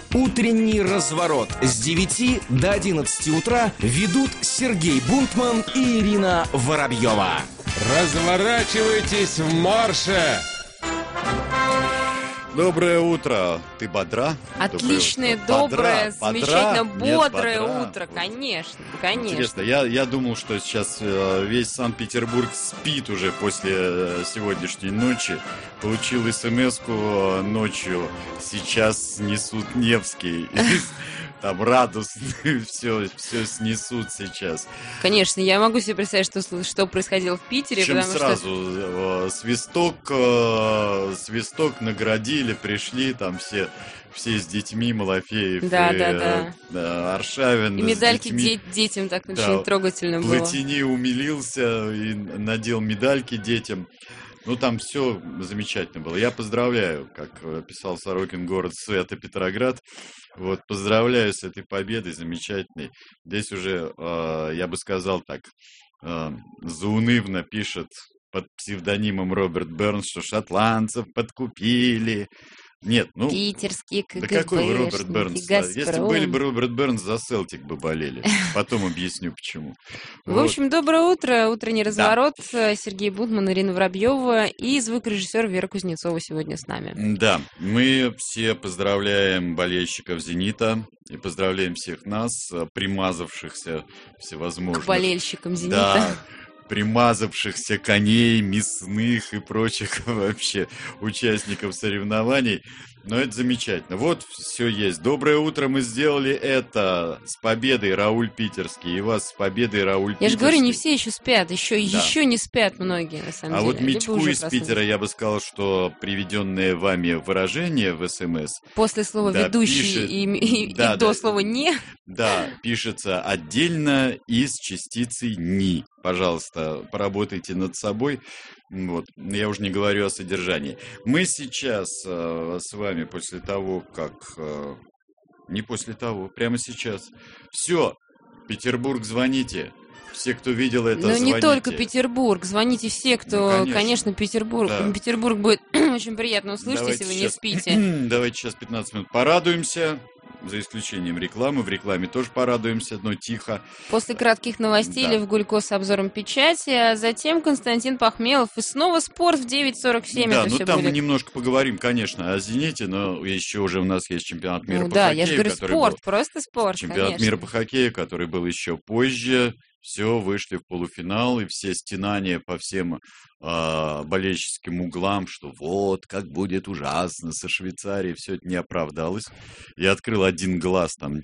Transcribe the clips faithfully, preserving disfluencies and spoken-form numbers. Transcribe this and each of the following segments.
Утренний разворот с девяти до одиннадцати утра ведут Сергей Бунтман и Ирина Воробьева. Разворачивайтесь в марше! Доброе утро. Ты бодра? Отличное, доброе, доброе, замечательно, бодра? бодрое Нет, бодра. утро, конечно, конечно. Интересно, я, я думал, что сейчас э, весь Санкт-Петербург спит уже после э, сегодняшней ночи. Получил смс-ку э, ночью. Сейчас снесут Невский. Там радостно все, все снесут сейчас. Конечно, я могу себе представить, что, что происходило в Питере. Чем потому сразу что... э, свисток, э, свисток наградили, пришли там все, все с детьми, Малафеев, Да, и, да, э, да. Аршавин. И медальки с детьми. де- детям так Да, очень трогательно было. Платини умилился и надел медальки детям. Ну, там все замечательно было. Я поздравляю, как писал Сорокин, город света Петроград. Вот, поздравляю с этой победой замечательной. Здесь уже, э, я бы сказал так, э, заунывно пишет под псевдонимом Роберт Бернс, что шотландцев подкупили. Нет, ну... Питерские КГБшники, Да какой вы Роберт Бернс? Газпром. Если бы были бы Роберт Бернс, за Селтик бы болели. Потом объясню, почему. В Вот. общем, доброе утро, утренний разворот. Сергей Бунтман, Ирина Воробьева и звукорежиссер Вера Кузнецова сегодня с нами. Да, мы все поздравляем болельщиков «Зенита» и поздравляем всех нас, примазавшихся всевозможных... К болельщикам «Зенита». Да, примазавшихся коней, мясных и прочих вообще участников соревнований. Но это замечательно. Вот все есть. Доброе утро, мы сделали это. С победой, Рауль Питерский. И вас с победой, Рауль Питерский. Я же говорю, не все еще спят. Еще, Да. еще не спят многие, на самом А деле. вот Либо Митьку уже из проснулись. Питера, я бы сказал, что приведенное вами выражение в СМС... После слова Да, «ведущий» пишет- и, и- да, и до да. слова «не». Да, пишется отдельно и с частицей «ни». Пожалуйста, поработайте над собой. Вот. Я уже не говорю о содержании. Мы сейчас э, с вами после того, как... э, не после того, прямо сейчас. Все, Петербург, звоните. Все, кто видел это, Но звоните. не только Петербург. Звоните все, кто, Ну, конечно. конечно. Петербург. Да. Петербург будет очень приятно услышать, Давайте если вы сейчас- не спите. Давайте сейчас пятнадцать минут порадуемся. За исключением рекламы. В рекламе тоже порадуемся, но тихо. После кратких новостей Да. Лев Гулько с обзором печати, а затем Константин Пахмелов. И снова спорт в девять сорок семь. Да, это ну все там будет. мы немножко поговорим, конечно, о «Зените», но еще уже у нас есть чемпионат мира Ну по да, хоккею, я же говорю, который спорт, был. просто спорт, Чемпионат конечно. мира по хоккею, который был еще позже. Все, вышли в полуфинал, и все стенания по всем а, болельщическим углам, что вот, как будет ужасно со Швейцарией, все это не оправдалось. Я открыл один глаз, там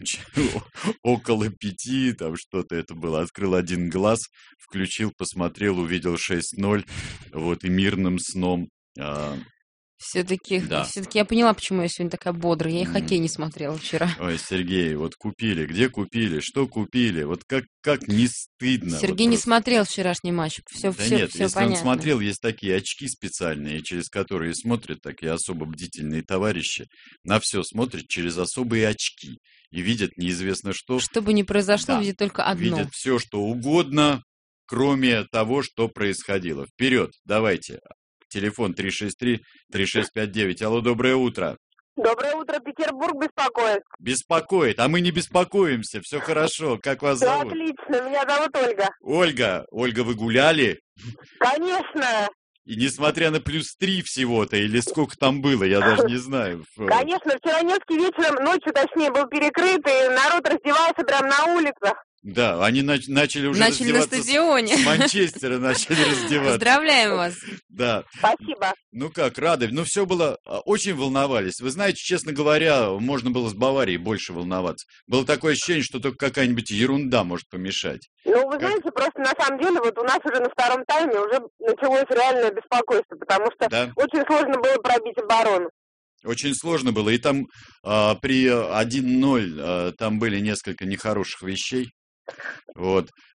около пяти, там что-то это было. Открыл один глаз, включил, посмотрел, увидел шесть ноль, вот, и мирным сном... а, Все-таки, Да. все-таки я поняла, почему я сегодня такая бодрая. Я и М. хоккей не смотрела вчера. Ой, Сергей, вот купили, где купили, что купили, вот как, как не стыдно. Сергей вот не просто. смотрел вчерашний матч. Все, Да все, нет, все если понятно. он смотрел, есть такие очки специальные, через которые смотрят такие особо бдительные товарищи. На все смотрят через особые очки и видят неизвестно что. Что бы ни произошло, Да. видит только одно. Видят все, что угодно, кроме того, что происходило. Вперед, давайте. Телефон три шесть три три шесть пять девять. Алло, доброе утро. Доброе утро, Петербург беспокоит. Беспокоит, а мы не беспокоимся, все хорошо. Как вас Все зовут? отлично, меня зовут Ольга. Ольга, Ольга, вы гуляли? Конечно, И несмотря на плюс три всего-то, или сколько там было, я даже не знаю. конечно, вчера Невский вечером, ночью точнее, был перекрыт, и народ раздевался прямо на улицах. Да, они нач- начали уже Начали на раздеваться с- стадионе. С Манчестера начали раздеваться. Поздравляем вас. Да. Спасибо. Ну как, рады. Ну все было, а, очень волновались. Вы знаете, честно говоря, можно было с Баварией больше волноваться. Было такое ощущение, что только какая-нибудь ерунда может помешать. Ну, вы Как? знаете, просто на самом деле, вот у нас уже на втором тайме уже началось реальное беспокойство, потому что Да. очень сложно было пробить оборону. Очень сложно было. И там а, при один ноль а, там были несколько нехороших вещей. Вот.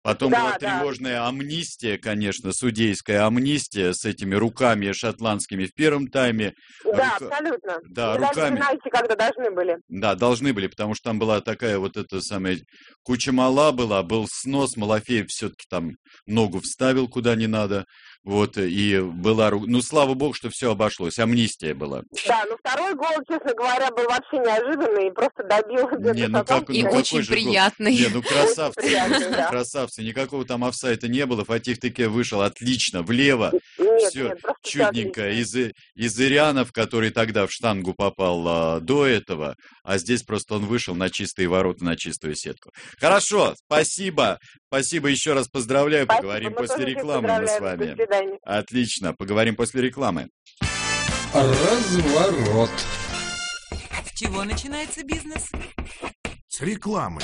Потом Да, была да. тревожная амнистия, конечно, судейская амнистия с этими руками шотландскими в первом тайме. Да, Рука- абсолютно. Да, И даже руками. пенальти, когда должны были. Да, должны были, потому что там была такая вот эта самая куча мала была, был снос, Малафеев все-таки там ногу вставил куда не надо, вот, и была, ру- ну, слава богу, что все обошлось, амнистия была. Да, но второй гол, честно говоря, был вообще неожиданный и просто добил Не, ну как, И ну какой очень же гол? приятный. Не, ну красавцы, Очень приятный, да. красавцы, никакого там офсайта не было, Фатих Теке вышел отлично, влево, Нет, все нет, просто всё чудненько, отлично. из, из Ирянов, который тогда в штангу попал а, до этого, а здесь просто он вышел на чистые ворота, на чистую сетку. Хорошо, спасибо, спасибо еще раз, поздравляю, Спасибо, поговорим мы после тоже всех рекламы мы с поздравляем. До вами. свидания. Отлично, поговорим после рекламы. Разворот. С чего начинается бизнес? С рекламы.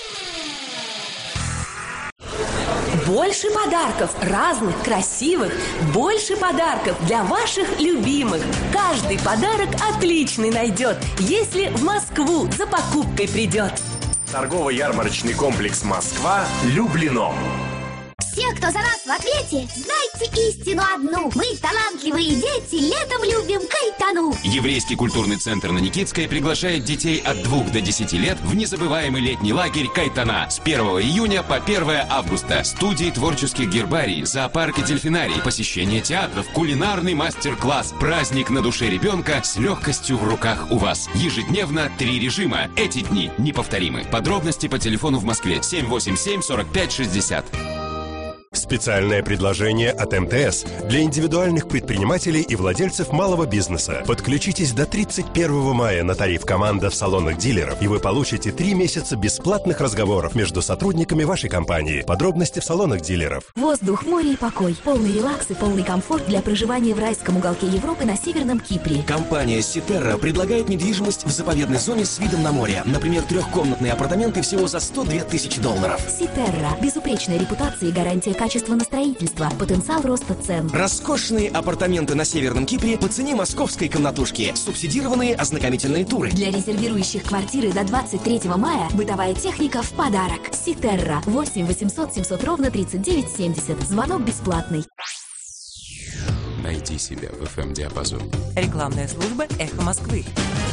Больше подарков, разных, красивых. Больше подарков для ваших любимых. Каждый подарок отличный найдет, если в Москву за покупкой придет. Торгово-ярмарочный комплекс «Москва» Люблино. Все, кто за нас в ответе, знайте истину одну. Мы, талантливые дети, летом любим Кайтану. Еврейский культурный центр на Никитской приглашает детей от двух до десяти лет в незабываемый летний лагерь «Кайтана» с первого июня по первое августа. Студии творческих гербарий, зоопарк и дельфинарий, посещение театров, кулинарный мастер-класс, праздник на душе ребенка с легкостью в руках у вас. Ежедневно три режима. Эти дни неповторимы. Подробности по телефону в Москве семь восемь семь сорок пять шестьдесят. Специальное предложение от эм тэ эс для индивидуальных предпринимателей и владельцев малого бизнеса. Подключитесь до тридцать первого мая на тариф «Команда» в салонах дилеров, и вы получите три месяца бесплатных разговоров между сотрудниками вашей компании. Подробности в салонах дилеров. Воздух, море и покой. Полный релакс и полный комфорт для проживания в райском уголке Европы на Северном Кипре. Компания Ситерра предлагает недвижимость в заповедной зоне с видом на море. Например, трехкомнатные апартаменты всего за сто две тысячи долларов. Ситерра. Безупречная репутация и гарантия качества на строительство. Потенциал роста цен. Роскошные апартаменты на Северном Кипре по цене московской комнатушки. Субсидированные ознакомительные туры. Для резервирующих квартиры до двадцать третьего мая бытовая техника в подарок. Ситерра. восемь восемьсот семьсот ровно тридцать девять семьдесят. Звонок бесплатный. Найди себя в эф эм-диапазоне. Рекламная служба «Эхо Москвы».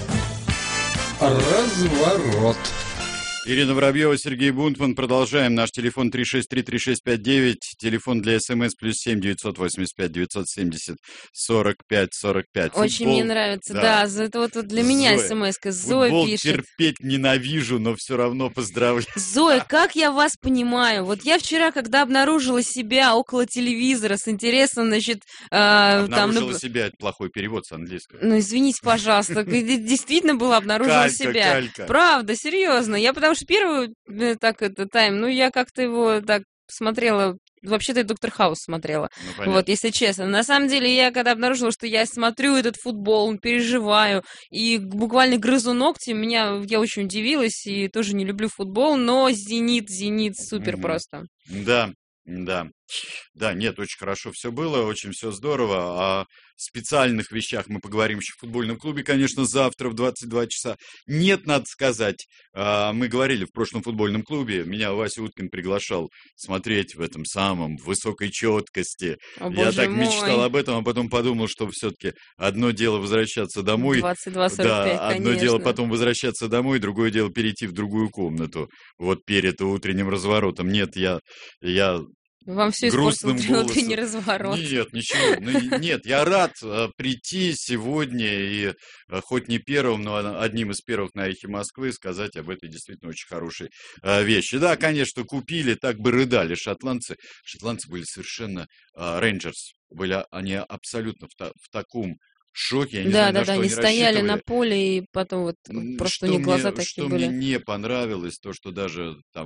Разворот. Ирина Воробьева, Сергей Бунтман. Продолжаем. Наш телефон три шесть три три шесть пять девять. Телефон для СМС плюс семь девятьсот восемьдесят пять девятьсот семьдесят сорок пять сорок пять. Очень Футбол, мне нравится, да. да, за это вот, вот для меня Зоя. смс-ка. Зоя Футбол пишет. терпеть ненавижу, но все равно поздравляю. Зоя, как я вас понимаю? Вот я вчера, когда обнаружила себя около телевизора с интересом, значит, э, там... Обнаружила наб- себя, это плохой перевод с английского. Ну, извините, пожалуйста, действительно была обнаружила Калька, себя. калька. Правда, серьезно. Я потому что первый э, так это тайм, ну, я как-то его так смотрела. Вообще-то я Доктор Хаус смотрела. Ну, понятно. Вот, если честно. На самом деле, я когда обнаружила, что я смотрю этот футбол, переживаю, и буквально грызу ногти, меня, я очень удивилась, и тоже не люблю футбол, но «Зенит», «Зенит» супер Мгм. просто. Да, да. Да, нет, очень хорошо все было, очень все здорово. О специальных вещах мы поговорим еще в футбольном клубе, конечно, завтра в двадцать два часа. Нет, надо сказать, а, мы говорили в прошлом футбольном клубе, меня Вася Уткин приглашал смотреть в этом самом, в высокой четкости. О, Я боже так мой. мечтал об этом, а потом подумал, что все-таки одно дело возвращаться домой. двадцать два сорок Да, пять, одно конечно. дело потом возвращаться домой, другое дело перейти в другую комнату, вот перед утренним разворотом. Нет, я, я Вам все испортил грустным утренний голосом. разворот. Нет, ничего. Ну, и- нет, я рад э, прийти сегодня и э, хоть не первым, но од- одним из первых на «Эхе Москвы» сказать об этой действительно очень хорошей э, вещи. Да, конечно, купили, так бы рыдали шотландцы. Шотландцы были совершенно... Рейнджерс были они абсолютно в, та- в таком шоке. Я не Да, знаю, да, на да, что они стояли на рассчитывали. поле, и потом вот М, просто что у них мне- глаза такие что были. мне не понравилось, то, что даже там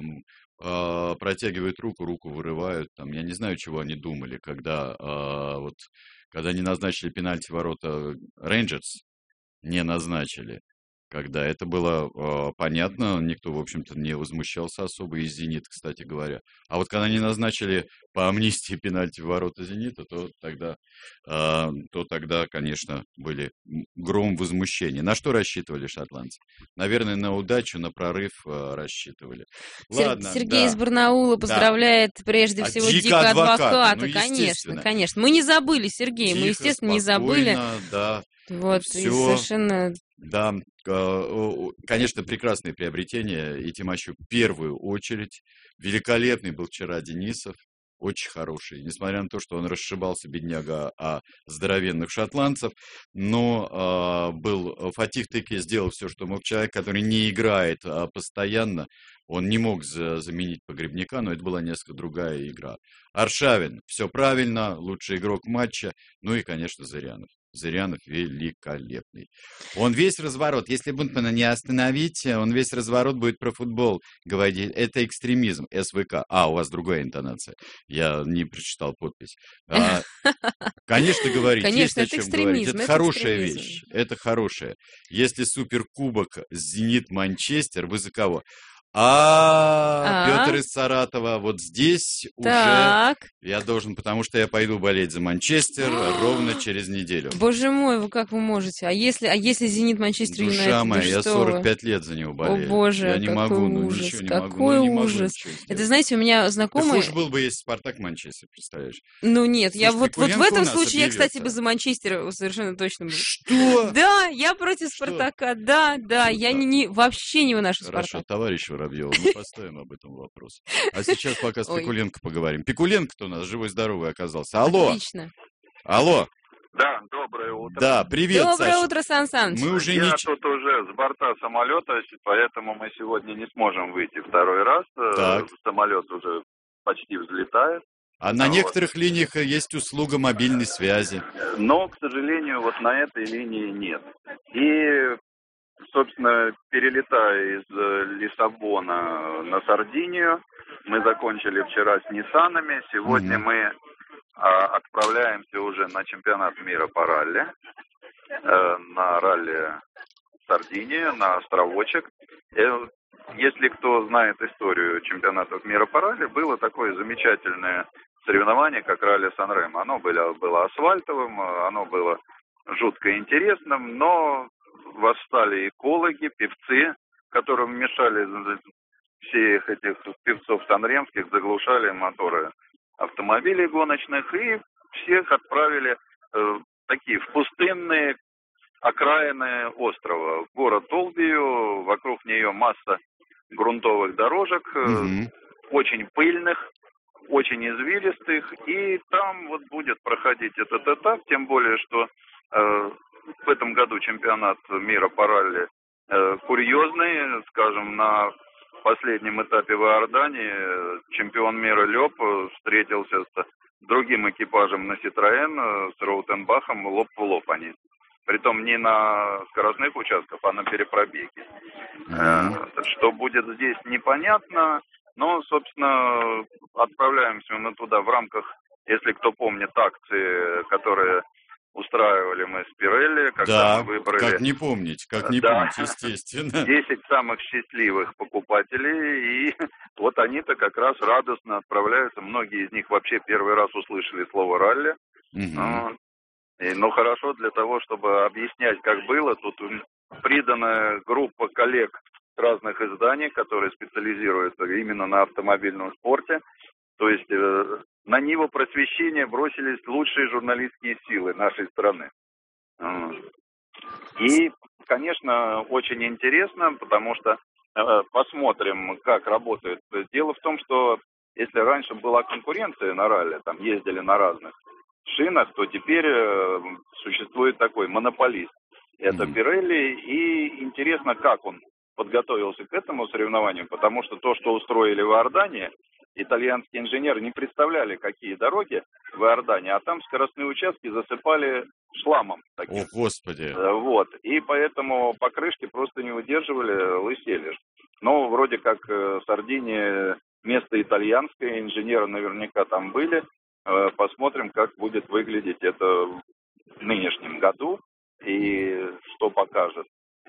а, протягивают руку, руку вырывают. Там, я не знаю, чего они думали, когда, а, вот, когда не назначили пенальти в ворота Рейнджерс, не назначили. когда это было э, понятно, никто, в общем-то, не возмущался особо, и «Зенит», кстати говоря. А вот когда они назначили по амнистии пенальти в ворота «Зенита», то тогда, э, то тогда, конечно, были гром возмущения. На что рассчитывали шотландцы? Наверное, на удачу, на прорыв э, рассчитывали. Сер- Ладно, Сергей да. из Барнаула поздравляет да. прежде А всего Дика Дика адвоката, адвоката. ну, конечно, конечно. Мы не забыли, Сергей, Тихо, мы, естественно, не спокойно, забыли. да. Вот, Все. и совершенно... Да, конечно, прекрасное приобретение, и Тимощу в первую очередь. Великолепный был вчера Денисов, очень хороший, несмотря на то, что он расшибался, бедняга, о здоровенных шотландцев, но э, был Фатих Теке, сделал все, что мог. Человек, который не играет а постоянно, он не мог за, заменить Погребняка, но это была несколько другая игра. Аршавин, все правильно, лучший игрок матча, ну и, конечно, Зырянов. Зырянов великолепный. Он весь разворот, если Бунтмана не остановить, он весь разворот будет про футбол говорить. Это экстремизм, СВК. А, у вас другая интонация. Я не прочитал подпись. А, конечно, говорить. Конечно, есть это о чем говорить. Это, экстремизм. Это хорошая экстремизм. вещь. Это хорошая. Если суперкубок Зенит-Манчестер, вы за кого? А, А? Петр из Саратова, вот здесь Так. уже я должен, потому что я пойду болеть за Манчестер ровно через неделю. Боже мой, вы как вы можете? А если, а если Зенит Манчестер Юнайтед? Душа Да моя, я что сорок вы? пять лет за него болею. О боже, я не какой могу, ну ужас, ничего не какой могу, ну, не могу ужас. ничего сделать. Это, знаете, у меня Да знакомый... хуже было бы, если Спартак Манчестер, представляешь? Ну нет, я Слушай, вот, вот в Пикуленко у этом нас случае я, кстати, объявился. бы за Манчестер совершенно точно был. Что? Да, я против Что? Спартака, да, да, я не, не, вообще не выношу Хорошо, Спартак. товарищ Воробьев, мы поставим об этом вопрос. А сейчас пока с Ой. Пикуленко поговорим. Пикуленко-то у нас живой-здоровый оказался. Алло, Отлично. алло. Да, доброе утро. Да, привет, Доброе Саша. утро, Сан Саныч. Мы уже Я не... тут уже с борта самолета, поэтому мы сегодня не сможем выйти второй раз. Э, Так. Самолет уже почти взлетает. А на Вот. некоторых линиях есть услуга мобильной связи. Но, к сожалению, вот на этой линии нет. И, собственно, перелетая из э, Лиссабона на Сардинию, мы закончили вчера с Ниссанами. Сегодня Мгм. мы а, отправляемся уже на чемпионат мира по ралли. Э, на ралли Сардиния, на островочек. Э, Если кто знает историю чемпионатов мира по ралли, было такое замечательное соревнование, как ралли Сан-Ремо. Оно было, было асфальтовым, оно было жутко интересным, но восстали экологи, певцы, которым мешали всех этих певцов санремских, заглушали моторы автомобилей гоночных и всех отправили э, такие в пустынные окраины острова. Город Олбию, вокруг нее масса грунтовых дорожек, э, Мгм. очень пыльных, очень извилистых, и там вот будет проходить этот этап, тем более, что э, в этом году чемпионат мира по ралли э, курьезный, скажем, на последнем этапе в Иордании э, чемпион мира Лёб э, встретился с другим экипажем на Ситроен, э, с Роутенбахом, лоб в лоб они. Притом не на скоростных участках, а на перепробеге. Э, Что будет здесь, непонятно. Но, собственно, отправляемся мы туда в рамках, если кто помнит, акции, которые устраивали мы с Пирелли, когда Да, мы выбрали как не помнить, как не Да. помнить, естественно. десять самых счастливых покупателей, и вот они-то как раз радостно отправляются. Многие из них вообще первый раз услышали слово «ралли». Мгм. Ну, и, ну, хорошо для того, чтобы объяснять, как было. Тут придана группа коллег разных изданий, которые специализируются именно на автомобильном спорте. То есть э, на Ниву просвещения бросились лучшие журналистские силы нашей страны. М. И, конечно, очень интересно, потому что э, посмотрим, как работает. Дело в том, что если раньше была конкуренция на ралли, там ездили на разных шинах, то теперь э, существует такой монополист. Это Пирелли, и интересно, как он подготовился к этому соревнованию, потому что то, что устроили в Иордании, итальянские инженеры не представляли, какие дороги в Иордании, а там скоростные участки засыпали шламом таким. О, Господи. Э, Вот, и поэтому покрышки просто не выдерживали, лысели. Но вроде как э, Сардиния место итальянское, инженеры наверняка там были. Э, Посмотрим, как будет выглядеть это в нынешнем году и что покажет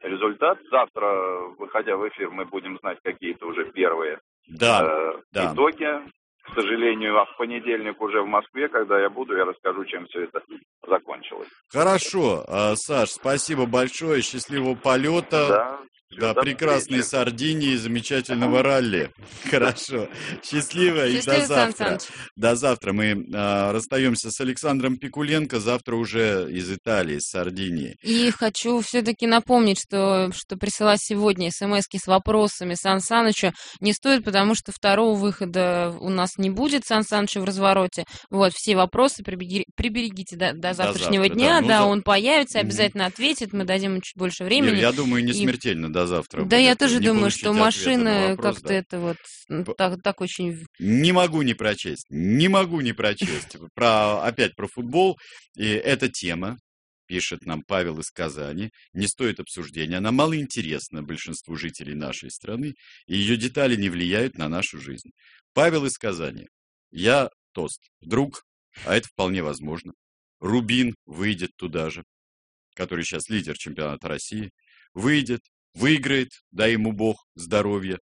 результат. Завтра, выходя в эфир, мы будем знать какие-то уже первые да, э, да. итоги. К сожалению, а в понедельник уже в Москве, когда я буду, я расскажу, чем все это закончилось. Хорошо, Саш, спасибо большое, счастливого полета. Да. Да, прекрасной Сардинии, замечательного ралли. Хорошо. Счастливо и до завтра. До завтра. Мы а, расстаемся с Александром Пикуленко. Завтра уже из Италии, с Сардинии. И хочу все-таки напомнить, что, что присылать сегодня смски с вопросами Сан Санычу не стоит, потому что второго выхода у нас не будет Сан Саныча в развороте. Вот, все вопросы прибереги, приберегите до, до завтрашнего до завтра, дня. Да, ну, да за... он появится, обязательно mm-hmm. ответит. Мы дадим ему чуть больше времени. Ир, я думаю, не смертельно. И... До завтра. Да, я тоже думаю, что машины как-то да. это вот так, так очень... Не могу не прочесть, не могу не прочесть. Про, опять про футбол. И эта тема, пишет нам Павел из Казани, не стоит обсуждения. Она малоинтересна большинству жителей нашей страны, и ее детали не влияют на нашу жизнь. Павел из Казани. Я тост. Вдруг, а это вполне возможно, Рубин выйдет туда же, который сейчас лидер чемпионата России, выйдет, выиграет, дай ему Бог здоровья,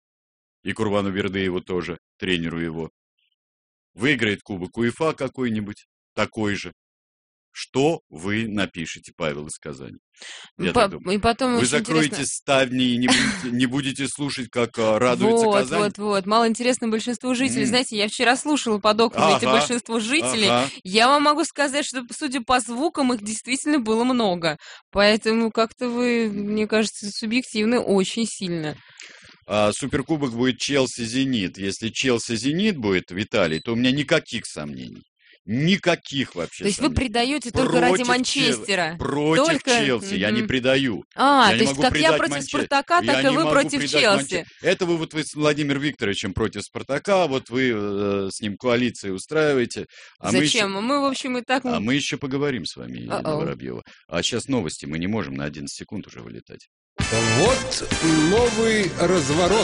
и Курбану Бердыеву тоже, тренеру его. Выиграет Кубок УЕФА какой-нибудь, такой же. Что вы напишете, Павел из Казани? Я По- и потом вы закроете интересно... ставни и не будете, не будете слушать, как радуется вот, Казань? Вот, вот, мало интересно большинству жителей. Mm. Знаете, я вчера слушала под окнами ага, эти большинство жителей. Ага. Я вам могу сказать, что, судя по звукам, их действительно было много. Поэтому как-то вы, мне кажется, субъективны очень сильно. А, суперкубок будет Челси-Зенит. Если Челси-Зенит будет, Виталий, то у меня никаких сомнений. Никаких вообще. То есть сомнений. Вы предаете только против ради Манчестера? Чел... Против только... Челси, mm-hmm. я не предаю. А, я то есть как я против Манчестер. Спартака, так я и вы против Челси. Манчестер. Это вы вот вы с Владимиром Викторовичем против Спартака, вот вы э, с ним коалиции устраиваете. А Зачем? Мы, еще... мы, в общем, и так... А мы еще поговорим с вами, Елена Uh-oh. Воробьева. А сейчас новости, мы не можем на одиннадцать секунд уже вылетать. Вот новый разворот.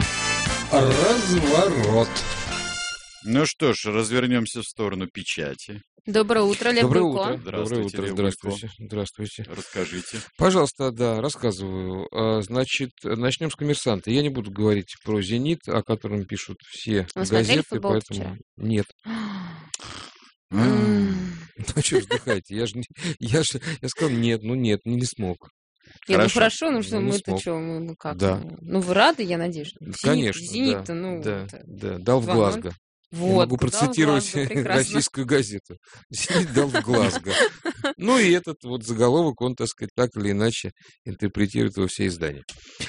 Разворот. Ну что ж, развернемся в сторону печати. Доброе утро, Лев Доброе Гулько. утро. Доброе утро. Здравствуйте. Здравствуйте. Расскажите. Пожалуйста, да, рассказываю. Значит, начнем с «Коммерсанта». Я не буду говорить про «Зенит», о котором пишут все Вы газеты, футбол поэтому вчера? нет. Ну что вздыхаете? Я же я же я сказал нет, ну нет, не смог. Нет, хорошо. Ну хорошо, ну что, ну, мы-то что, мы, ну как? Да. Ну вы рады, я надеюсь? Зенит, конечно, Зенит-то, да, ну... да, это... да, дал в Глазго. Вот, я могу процитировать Глазго, российскую газету. «Зенит дал в Глазго». Ну и этот вот заголовок, он, так сказать, так или иначе интерпретирует его все издания.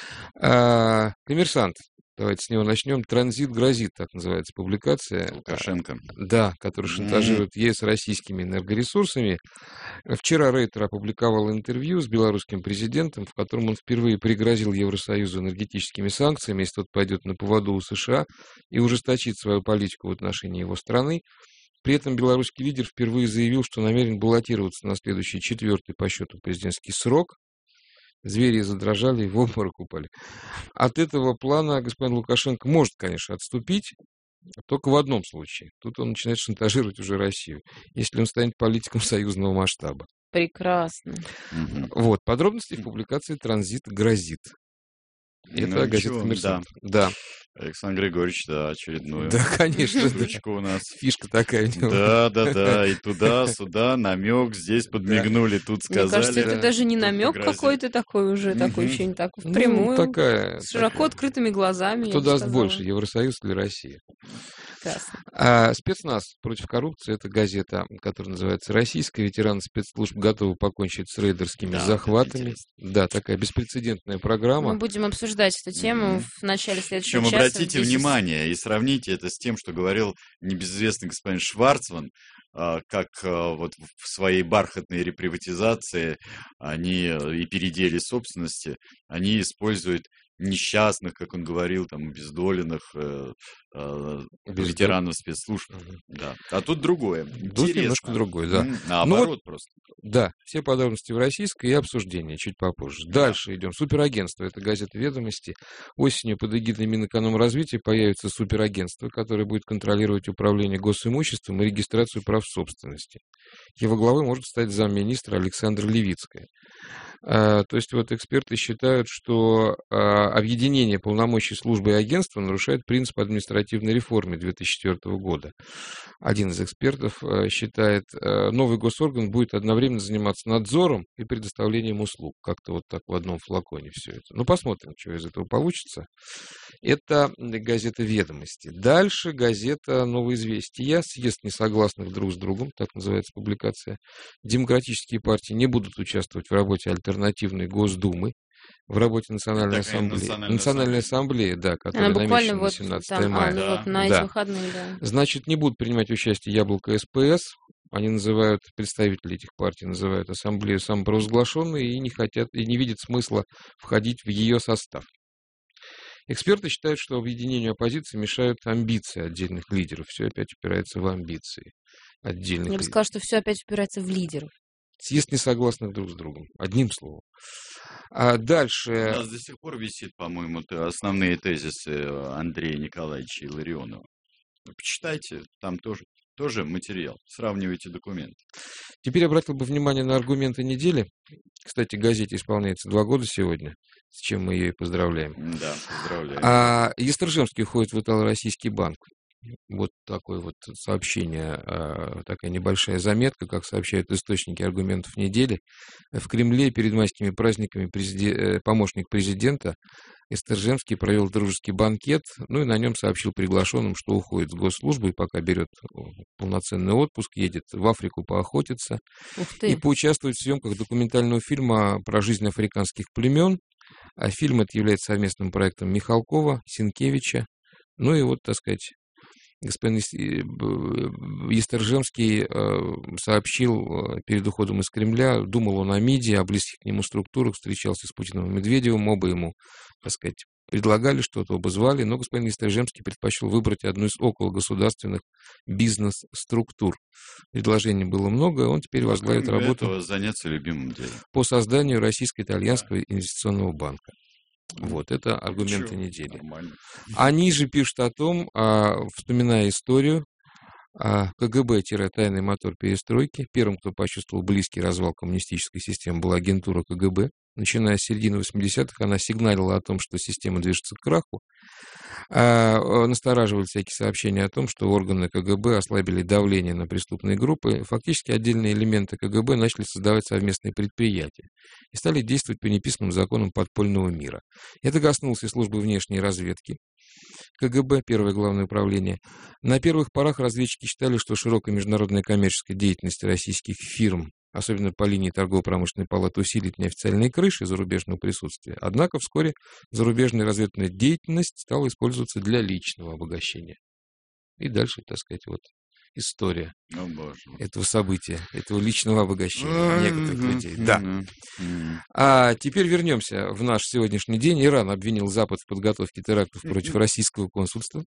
А, «Коммерсант». Давайте с него начнем. «Транзит грозит», так называется публикация. Лукашенко. Да, который шантажирует ЕС российскими энергоресурсами. Вчера Рейтер опубликовал интервью с белорусским президентом, в котором он впервые пригрозил Евросоюзу энергетическими санкциями, если тот пойдет на поводу у США и ужесточит свою политику в отношении его страны. При этом белорусский лидер впервые заявил, что намерен баллотироваться на следующий четвертый по счету президентский срок. Звери задрожали и в обморок упали. От этого плана господин Лукашенко может, конечно, отступить, только в одном случае. Тут он начинает шантажировать уже Россию, если он станет политиком союзного масштаба. Прекрасно. Вот, подробности в публикации «Транзит грозит». Это ну, газета «Коммерсант». Да. да. Александр Григорьевич, да, очередную. Да, конечно. Штучка у нас. Фишка такая. Да, да, да. И туда-сюда намек, здесь подмигнули, тут сказали. Мне кажется, это даже не намек какой-то такой уже, такой еще не так впрямую. Ну, такая. С широко открытыми глазами. Кто даст больше, Евросоюз или Россия? Прекрасно. А спецназ против коррупции — это газета, которая называется «Российская». Ветераны спецслужб готовы покончить с рейдерскими да, захватами. Да, такая беспрецедентная программа. Мы будем обсуждать эту тему mm-hmm. в начале следующего Причем часа. Обратите десять... внимание и сравните это с тем, что говорил небезызвестный господин Шварцман, как вот в своей бархатной реприватизации они и передели собственности, они используют несчастных, как он говорил, там, обездоленных э, э, ветеранов спецслужб. Угу. Да. А тут другое. Тут немножко другое, да. Наоборот ну, вот, просто. Да, все подробности в российской и обсуждение чуть попозже. Да. Дальше идем. Суперагентство. Это газета «Ведомости». Осенью под эгидой Минэкономразвития появится суперагентство, которое будет контролировать управление госимуществом и регистрацию прав собственности. Его главой может стать замминистра Александра Левицкая. То есть вот эксперты считают, что объединение полномочий службы и агентства нарушает принцип административной реформы две тысячи четвёртого года. Один из экспертов считает, новый госорган будет одновременно заниматься надзором и предоставлением услуг. Как-то вот так в одном флаконе все это. Ну, посмотрим, что из этого получится. Это газета «Ведомости». Дальше газета «Новые известия». Съезд несогласных друг с другом, так называется публикация. Демократические партии не будут участвовать в работе альтернативной Госдумы, в работе Национальной ассамблеи. Национальная, Национальная ассамблея, да, которая Она буквально намечена на вот семнадцатое там, мая. а, ну вот на Да. эти выходные, да. Значит, не будут принимать участие Яблоко СПС. Они называют, представители этих партий называют ассамблею самопровозглашенной и не хотят, и не видят смысла входить в ее состав. Эксперты считают, что объединению оппозиции мешают амбиции отдельных лидеров. Все опять упирается в амбиции отдельных Я бы лидеров. сказала, что все опять упирается в лидеров. Съезд несогласных друг с другом. Одним словом. А У дальше... нас до сих пор висит, по-моему, т- основные тезисы Андрея Николаевича Илларионова. Ну, почитайте, там тоже, тоже материал. Сравнивайте документы. Теперь обратил бы внимание на аргументы недели. Кстати, газете исполняется два года сегодня, с чем мы ее и поздравляем. Да, поздравляю. А Естржемский уходит в Итало-Российский банк. Вот такое вот сообщение, а, такая небольшая заметка, как сообщают источники аргументов недели. В Кремле перед майскими праздниками президи- э, помощник президента Естржемский провел дружеский банкет, ну и на нем сообщил приглашенным, что уходит с госслужбы и пока берет полноценный отпуск, едет в Африку поохотиться Ух и ты. поучаствовать в съемках документального фильма про жизнь африканских племен. А фильм это является совместным проектом Михалкова, Сенкевича. Ну и вот, так сказать, господин Ес- э, б- Естржемский э, сообщил э, перед уходом из Кремля, думал он о МИДе, о близких к нему структурах, встречался с Путиным и Медведевым, оба ему, так сказать, предлагали что-то, оба звали, но господин Естржемский предпочел выбрать одну из окологосударственных бизнес-структур. Предложений было много, он теперь возглавит Кроме работу этого, заняться любимым делом. по созданию Российско-итальянского инвестиционного банка. Вот, это аргументы Ничего, недели. нормально. Они же пишут о том, а, вспоминая историю, а, КГБ-тайный мотор перестройки. Первым, кто почувствовал близкий развал коммунистической системы, была агентура КГБ. Начиная с середины восьмидесятых, она сигналила о том, что система движется к краху. А, а, настораживали всякие сообщения о том, что органы КГБ ослабили давление на преступные группы. Фактически отдельные элементы КГБ начали создавать совместные предприятия и стали действовать по неписанным законам подпольного мира. Это коснулось и службы внешней разведки. КГБ, первое главное управление. На первых порах разведчики считали, что широкая международная коммерческая деятельность российских фирм, особенно по линии торгово-промышленной палаты, усилит неофициальные крыши зарубежного присутствия. Однако вскоре зарубежная разведывательная деятельность стала использоваться для личного обогащения. И дальше, так сказать, вот история О, боже. этого события, этого личного обогащения некоторых Мгм, людей. Да. мгм, мгм. А теперь вернемся в наш сегодняшний день. Иран обвинил Запад в подготовке терактов против российского консульства.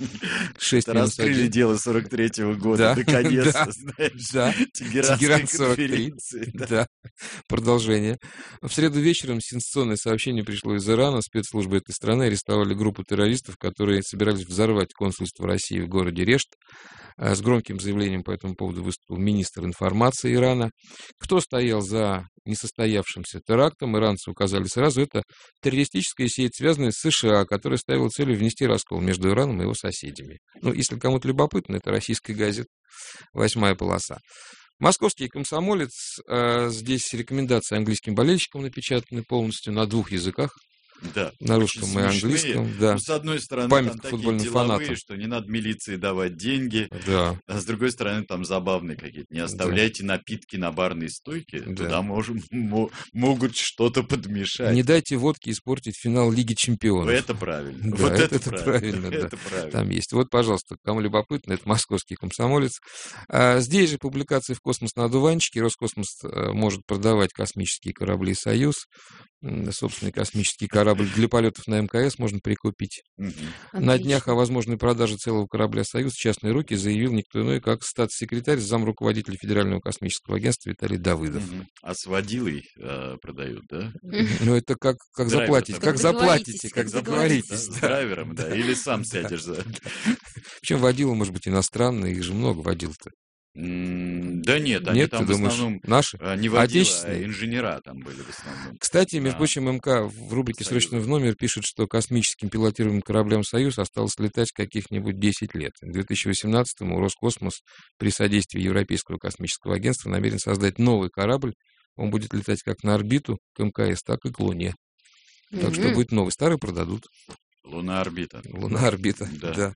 Шесть Это минус раскрыли один. дело сорок третьего года, Да, наконец-то, да, знаешь, да. Тегеранской Тегеран сорок три. конференции. Да. Да. Продолжение. В среду вечером сенсационное сообщение пришло из Ирана. Спецслужбы этой страны арестовали группу террористов, которые собирались взорвать консульство России в городе Решт. А С громким заявлением по этому поводу выступил министр информации Ирана. Кто стоял за несостоявшимся терактом, иранцы указали сразу, это террористическая сеть, связанная с США, которая ставила целью внести раскол между Ираном и его соседями. Ну, если кому-то любопытно, это российская газета «Восьмая полоса». Московский комсомолец. э, здесь рекомендации английским болельщикам напечатаны полностью на двух языках. Да, На очень русском и смешные. английском, да. Ну, с одной стороны, Памятка там такие футбольным деловые, фанатам. что не надо милиции давать деньги, Да. а с другой стороны, там забавные какие-то. Не оставляйте напитки на барной стойке, Да. туда можем, мо- могут что-то подмешать. Не дайте водке испортить финал Лиги Чемпионов. Это правильно. Да, Вот это, это это правильно. правильно, да. Это правильно. Там есть. Вот, пожалуйста, кому любопытно, это московский комсомолец. А, здесь же публикации в «Космос на одуванчике». Роскосмос э, может продавать космические корабли «Союз». М, Собственный космический корабль для полетов на МКС можно прикупить. Мгм. На Отлично. днях о возможной продаже целого корабля «Союз» в частные руки заявил никто иной, как статс-секретарь, замруководителя Федерального космического агентства Виталий Давыдов. Мгм. А с водилой э, продают, да? Ну, это как, как Драйвер заплатите, такой. как заплатите, как Как Да, договоритесь. с да. драйвером, да, или сам сядешь за... Причем водила, может быть, иностранные, их же много водил-то. Да нет, они Нет, там ты в думаешь, основном наши? э, не водила, а Отечественные? инженера там были в основном. Кстати, между Да. прочим, МК в рубрике «Срочно в номер» пишет, что космическим пилотируемым кораблям «Союз» осталось летать каких-нибудь десять лет. К две тысячи восемнадцатому Роскосмос при содействии Европейского космического агентства намерен создать новый корабль. Он будет летать как на орбиту к МКС, так и к Луне. Так что Мгм. будет новый. Старый продадут. Луна орбита. Луна орбита, Да. да.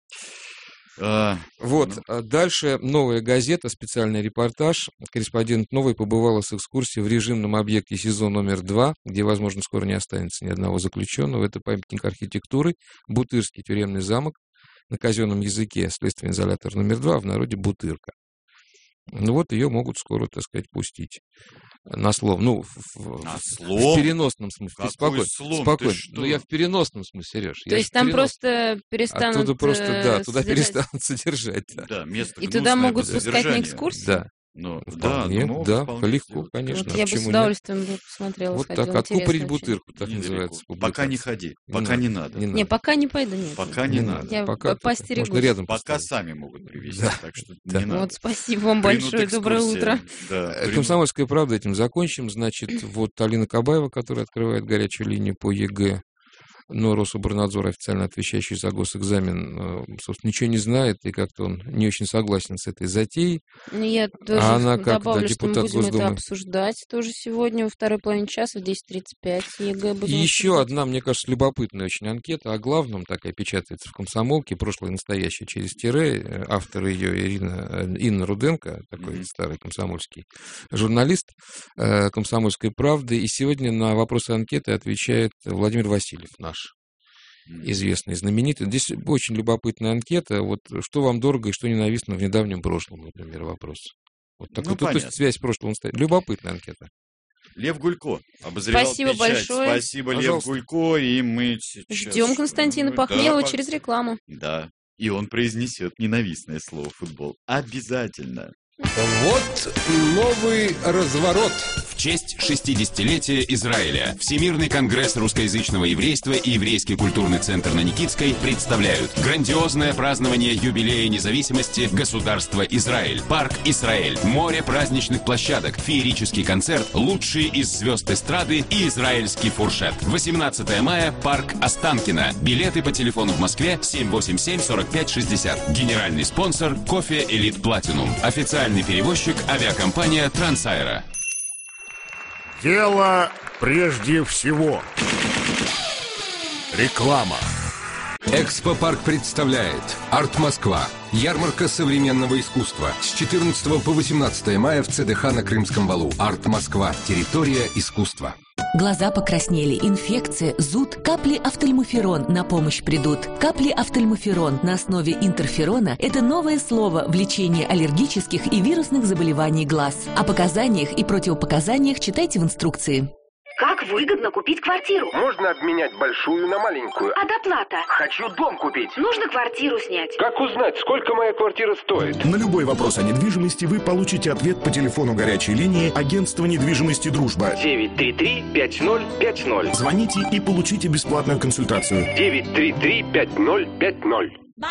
А, Вот, а дальше новая газета, специальный репортаж. Корреспондент «Новой» побывала с экскурсией в режимном объекте СИЗО номер два, где, возможно, скоро не останется ни одного заключенного. Это памятник архитектуры, Бутырский тюремный замок, на казенном языке следственный изолятор номер два, в народе Бутырка. Ну вот ее могут скоро, так сказать, пустить. На слом. Ну, в, На в- слом? в переносном смысле. Какой Спокойно. слом? Ты Спокойно. что? Ну, я в переносном смысле, Сереж. То есть там просто перестанут Оттуда просто, да, э, туда содержать. перестанут содержать. Да, Да, место И туда гнусное могут по пускать на содержанию. экскурсии? Да. Ну, да, Вполне, ну, могут да, вполне легко, сделать. конечно. Вот я бы с почему нет? удовольствием бы посмотрела, Вот сходила. так, откупорить Интересно очень. бутырку, так Недалеко. называется. Пока не публикация. ходи, пока не надо. Не Не, надо. пока не пойду, нет. Пока не Не надо. надо. Я Пока по- постерегусь. можно рядом Пока поставить. сами могут привезти, Да. так что Да. не надо. Вот спасибо вам Примут большое, доброе экскурсии. утро. Да, Э, примут. «Комсомольская правда» этим закончим. Значит, вот Алина Кабаева, которая открывает горячую линию по ЕГЭ, но Рособорнадзор, официально отвечающий за госэкзамен, э, собственно, ничего не знает, и как-то он не очень согласен с этой затеей. Ну, я тоже А она как, да, добавлю, что мы депутат будем Госдумы. это обсуждать тоже сегодня во второй половине часа в десять тридцать пять ЕГЭ И будем еще обсуждать. одна, мне кажется, любопытная очень анкета о главном, такая печатается в «Комсомолке», прошлое и настоящее через тире. Э, Автор ее Ирина, э, Инна Руденко, такой старый комсомольский журналист э, «Комсомольской правды». И сегодня на вопросы анкеты отвечает Владимир Васильев, наш известный, знаменитый. Здесь очень любопытная анкета. Вот что вам дорого и что ненавистно в недавнем прошлом, например, вопрос. Вот такой, Ну, то, то понятно. есть связь с прошлым. настоящим. Любопытная анкета. Лев Гулько обозревал Спасибо печать. большое. Спасибо, Пожалуйста. Лев Гулько, и мы сейчас... Ждем Константина Да, Пахмелова по- через рекламу. Да, и он произнесет ненавистное слово «футбол». Обязательно. Вот новый разворот. В честь шестидесятилетия Израиля Всемирный конгресс русскоязычного еврейства и Еврейский культурный центр на Никитской представляют грандиозное празднование юбилея независимости государства Израиль. Парк Исраэль. Море праздничных площадок, феерический концерт, лучшие из звезд эстрады и израильский фуршет. восемнадцатого мая. Парк Останкино. Билеты по телефону в Москве семь восемь семь сорок пять шестьдесят. Генеральный спонсор Кофе Элит Платинум. Официальный перевозчик авиакомпания Трансаэро. Дело прежде всего. Реклама. Экспопарк представляет Арт Москва. Ярмарка современного искусства. С четырнадцатого по восемнадцатое мая в ЦДХ на Крымском валу. Арт Москва. Территория искусства. Глаза покраснели, инфекция, зуд, капли офтальмоферон на помощь придут. Капли офтальмоферон на основе интерферона – это новое слово в лечении аллергических и вирусных заболеваний глаз. О показаниях и противопоказаниях читайте в инструкции. Как выгодно купить квартиру? Можно обменять большую на маленькую. А доплата? Хочу дом купить. Нужно квартиру снять. Как узнать, сколько моя квартира стоит? На любой вопрос о недвижимости вы получите ответ по телефону горячей линии агентства недвижимости «Дружба». девять три три пять ноль пять ноль. Звоните и получите бесплатную консультацию. девять три три пять ноль пять ноль.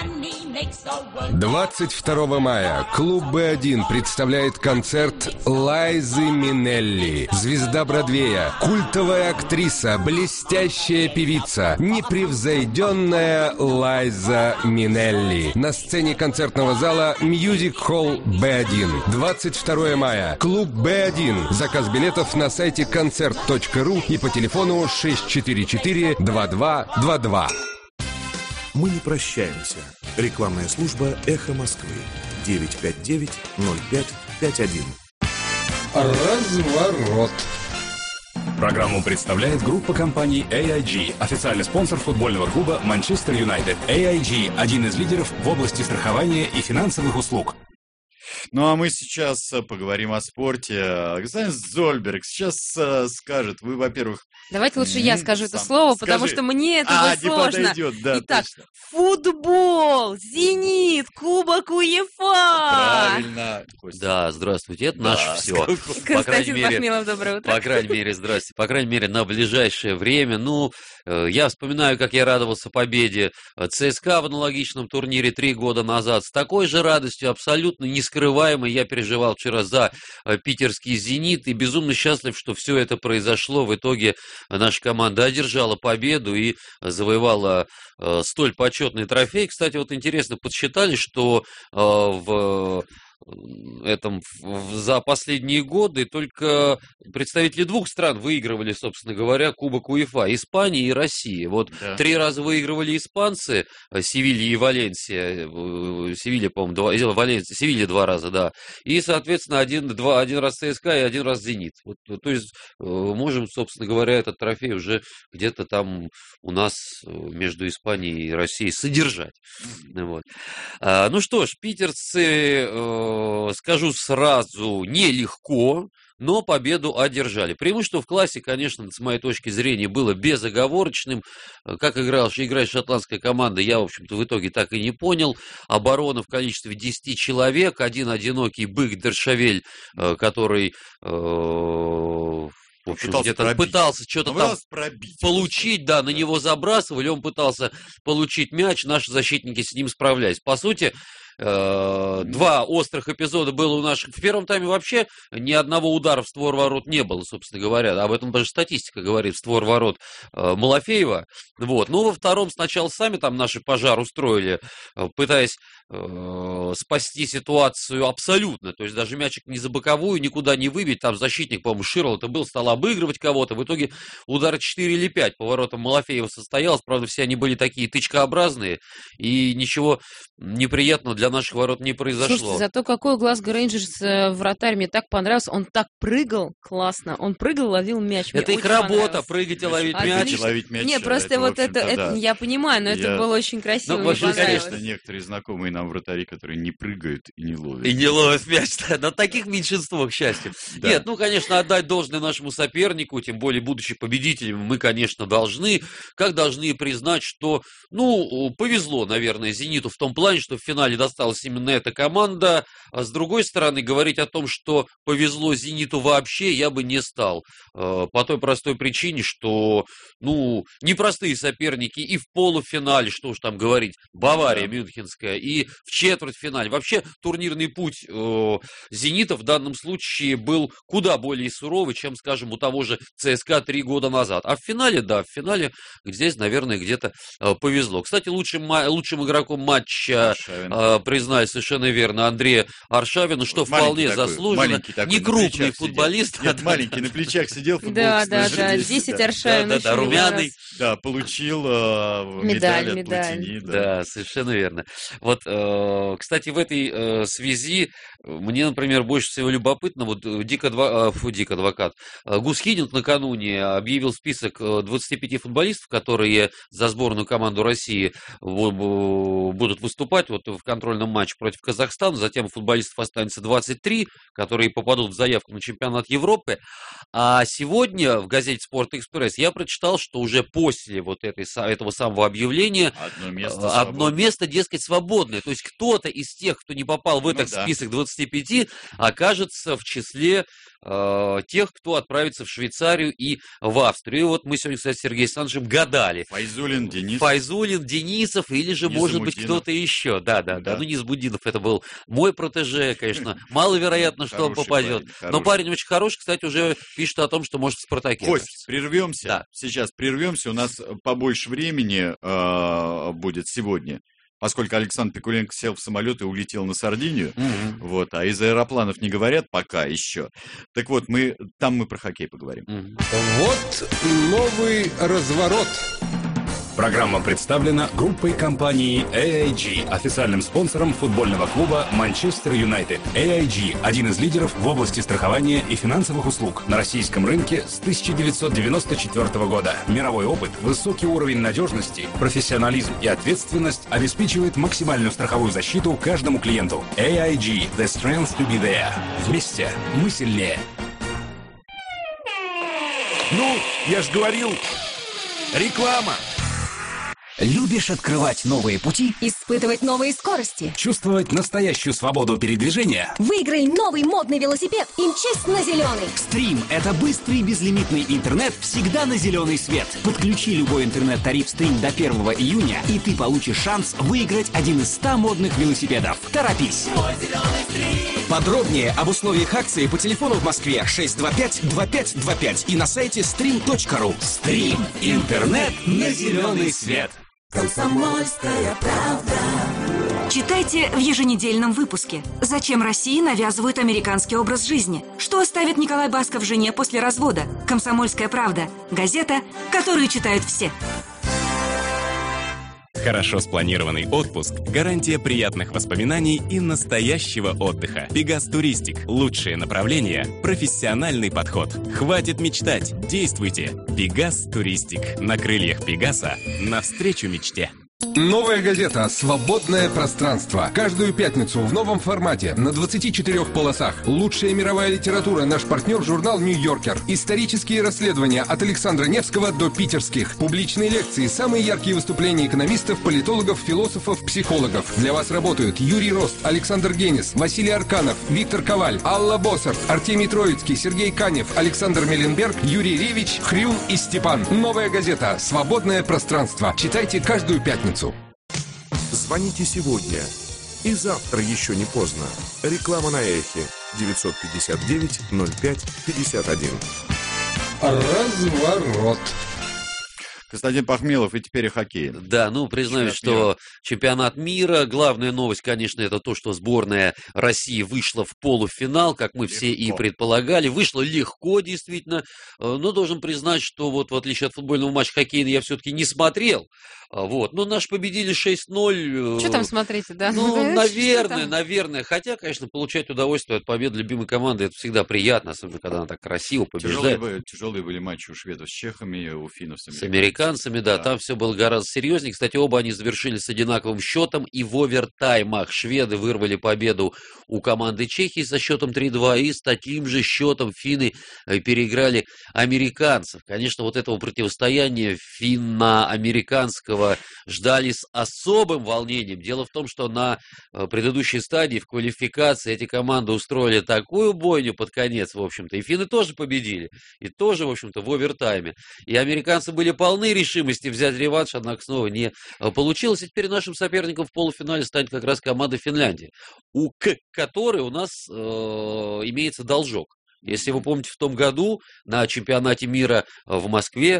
двадцать второго мая клуб Б один представляет концерт Лайзы Минелли. Звезда Бродвея, культовая актриса, блестящая певица, непревзойденная Лайза Минелли. На сцене концертного зала Music Hall Б один. двадцать второго мая. Клуб Б один. Заказ билетов на сайте концерт точка ру и по телефону шесть четыре четыре два два два два. Мы не прощаемся. Рекламная служба «Эхо Москвы». девять пять девять ноль пять пять один. Разворот. Программу представляет группа компаний эй ай джи, официальный спонсор футбольного клуба Манчестер Юнайтед. эй ай джи – один из лидеров в области страхования и финансовых услуг. Ну, а мы сейчас э, поговорим о спорте. Господин Зольберг сейчас э, скажет, вы, во-первых... Давайте лучше я м, скажу это сам слово, потому скажи. что мне это А, будет не сложно. подойдет, да, Итак, точно. футбол, «Зенит», Кубок УЕФА. Правильно. Да, здравствуйте, это Да, наше все. Константин По крайней мере, Пахмелов, доброе утро. по крайней мере, здрасте, по крайней мере, на ближайшее время. Ну, э, я вспоминаю, как я радовался победе ЦСКА в аналогичном турнире три года назад. С такой же радостью, абсолютно не скрывая незабываемый. Я переживал вчера за питерский «Зенит» и безумно счастлив, что все это произошло. В итоге наша команда одержала победу и завоевала столь почетный трофей. Кстати, вот интересно, подсчитали, что в этом за последние годы только представители двух стран выигрывали, собственно говоря, Кубок УЕФА. Испания и Россия. Вот да. Три раза выигрывали испанцы, Севилья и Валенсия. Севилья, по-моему, два, Валенсия, Севилья два раза, да. И, соответственно, один, два, один раз ЦСКА и один раз Зенит. Вот, то есть можем, собственно говоря, этот трофей уже где-то там у нас между Испанией и Россией содержать. Вот. А, ну что ж, питерцы, скажу сразу, нелегко, но победу одержали. Преимущество в классе, конечно, с моей точки зрения, было безоговорочным. Как играла, играет шотландская команда, я, в общем-то, в итоге так и не понял. Оборона в количестве десяти человек, один одинокий бык Дершавель, который... В общем, пытался где-то пробить. пытался что-то там пробить, получить, да, на него забрасывали, он пытался получить мяч, наши защитники с ним справлялись. По сути, э, два острых эпизода было у наших. В первом тайме вообще ни одного удара в створ ворот не было, собственно говоря. Об этом даже статистика говорит, в створ ворот э, Малафеева. Вот. Но во втором сначала сами там наши пожар устроили, э, пытаясь э, спасти ситуацию абсолютно. То есть даже мячик не за боковую, никуда не выбить. Там защитник, по-моему, Ширл это был, стал обыгрывать кого-то. В итоге удар четыре или пять по воротам Малафеева состоялось. Правда, все они были такие тычкообразные. И ничего неприятного для наших ворот не произошло. Слушайте, зато какой Глазго Рейнджерс вратарь мне так понравился. Он так прыгал классно. Он прыгал, ловил мяч. Это мне их работа, прыгать и ловить а мяч. ловить мяч. Не, просто это, вот это, да. это, я понимаю, но я... это было очень красиво. Ну, вообще, конечно, некоторые знакомые нам вратари, которые не прыгают и не ловят. И не ловят мяч, да. Но таких меньшинство, к счастью. Да. Нет, ну, конечно, отдать должное нашему сопернику, тем более, будучи победителем, мы, конечно, должны, как должны признать, что, ну, повезло, наверное, «Зениту» в том плане, что в финале досталась именно эта команда. А с другой стороны, говорить о том, что повезло «Зениту» вообще, я бы не стал. По той простой причине, что, ну, непростые соперники и в полуфинале, что уж там говорить, Бавария мюнхенская, и в четвертьфинале. Вообще, турнирный путь э, «Зенита» в данном случае был куда более суровый, чем, скажем, у того же ЦСКА три года назад. А в финале, да, в финале здесь, наверное, где-то э, повезло. Кстати, лучшим, лучшим игроком матча э, признали совершенно верно Андрея Аршавина, что маленький вполне такой, заслуженно. Не крупный футболист. Нет, маленький, на плечах сидел футболку. Да, да, да, десять Аршавин. Да, да, румяный. Да, получил э, медаль, медаль от Платини. Да. да, совершенно верно. Вот, э, кстати, в этой э, связи мне, например, больше всего любопытно, вот Дик, адва... Фу, Дик адвокат, Гус Хидинг накануне объявил список двадцати пяти футболистов, которые за сборную команду России будут выступать вот в контрольном матче против Казахстана. Затем футболистов останется двадцать три, которые попадут в заявку на чемпионат Европы. А сегодня в газете «Спорт-Экспресс» я прочитал, что уже после вот этой, этого самого объявления одно место, одно место, дескать, свободное. То есть кто-то из тех, кто не попал в этот ну, да. список двадцати пяти, окажется в числе э, тех, кто отправится в Швейцарию и в Австрию. И вот мы сегодня, кстати, с Сергеем Александровичем гадали. Файзулин, Денисов. Файзулин, Денисов или же, Низамудинов. Может быть, кто-то еще. Да, да, да. да. Ну, Низамудинов это был мой протеже, конечно. Маловероятно, что он попадет. Но парень очень хороший, кстати, уже пишет о том, что может в «Спартаке». Кость, прервемся. Да. Сейчас прервемся. У нас побольше времени э, будет сегодня. Поскольку Александр Пикуленко сел в самолет и улетел на Сардинию, mm-hmm. вот, а из аэропланов не говорят пока еще. Так вот, мы там мы про хоккей поговорим. Mm-hmm. Вот новый разворот. Программа представлена группой компании эй ай джи, официальным спонсором футбольного клуба «Манчестер Юнайтед». эй ай джи – один из лидеров в области страхования и финансовых услуг на российском рынке с тысяча девятьсот девяносто четвёртого года. Мировой опыт, высокий уровень надежности, профессионализм и ответственность обеспечивает максимальную страховую защиту каждому клиенту. эй ай джи – The Strength to be there. Вместе мы сильнее. Ну, я ж говорил, реклама. Любишь открывать новые пути? Испытывать новые скорости? Чувствовать настоящую свободу передвижения? Выиграй новый модный велосипед и мчись на зеленый! Стрим – это быстрый безлимитный интернет всегда на зеленый свет. Подключи любой интернет-тариф Стрим до первого июня, и ты получишь шанс выиграть один из ста модных велосипедов. Торопись! Подробнее об условиях акции по телефону в Москве шесть два пять два пять два пять и на сайте стрим точка ру. Стрим. Интернет на зеленый свет. Комсомольская правда. Читайте в еженедельном выпуске. Зачем России навязывают американский образ жизни? Что оставит Николай Басков жене после развода? «Комсомольская правда» – газета, которую читают все. Хорошо спланированный отпуск – гарантия приятных воспоминаний и настоящего отдыха. Пегас Туристик – лучшее направление, профессиональный подход. Хватит мечтать, действуйте. Пегас Туристик. На крыльях Пегаса навстречу мечте. Новая газета «Свободное пространство». Каждую пятницу в новом формате на двадцати четырёх полосах. Лучшая мировая литература. Наш партнер – журнал «Нью-Йоркер». Исторические расследования от Александра Невского до питерских. Публичные лекции, самые яркие выступления экономистов, политологов, философов, психологов. Для вас работают Юрий Рост, Александр Генис, Василий Арканов, Виктор Коваль, Алла Боссарт, Артемий Троицкий, Сергей Канев, Александр Меленберг, Юрий Ревич, Хрюм и Степан. Новая газета «Свободное пространство». Читайте каждую пятницу. Звоните сегодня. И завтра еще не поздно. Реклама на Эхе. девятьсот пятьдесят девять ноль пять пятьдесят один. Разворот. Константин Пахмелов, и теперь и хоккей. Да, ну, признаюсь, Чемпионат мира. что чемпионат мира, главная новость, конечно, это то, что сборная России вышла в полуфинал, как мы легко. все и предполагали. Вышло легко, действительно, но должен признать, что вот в отличие от футбольного матча хоккейный я все-таки не смотрел. Вот. Но наши победили шесть ноль. Что там смотрите, да? Ну, да, наверное, наверное. Хотя, конечно, получать удовольствие от победы любимой команды, это всегда приятно, особенно когда она так красиво побеждает. Тяжелые были, тяжелые были матчи у шведов с чехами, у финнов с американцами. С американцами, да, да, там все было гораздо серьезнее. Кстати, оба они завершили с одинаковым счетом и в овертаймах. Шведы вырвали победу у команды Чехии со счетом три-два, и с таким же счетом финны переиграли американцев. Конечно, вот этого противостояния финно-американского ждали с особым волнением. Дело в том, что на предыдущей стадии в квалификации эти команды устроили такую бойню под конец, в общем-то. И финны тоже победили. И тоже, в общем-то, в овертайме. И американцы были полны решимости взять реванш, однако снова не получилось. И теперь нашим соперником в полуфинале станет как раз команда Финляндии, у к которой у нас э, имеется должок. Если вы помните, в том году на чемпионате мира в Москве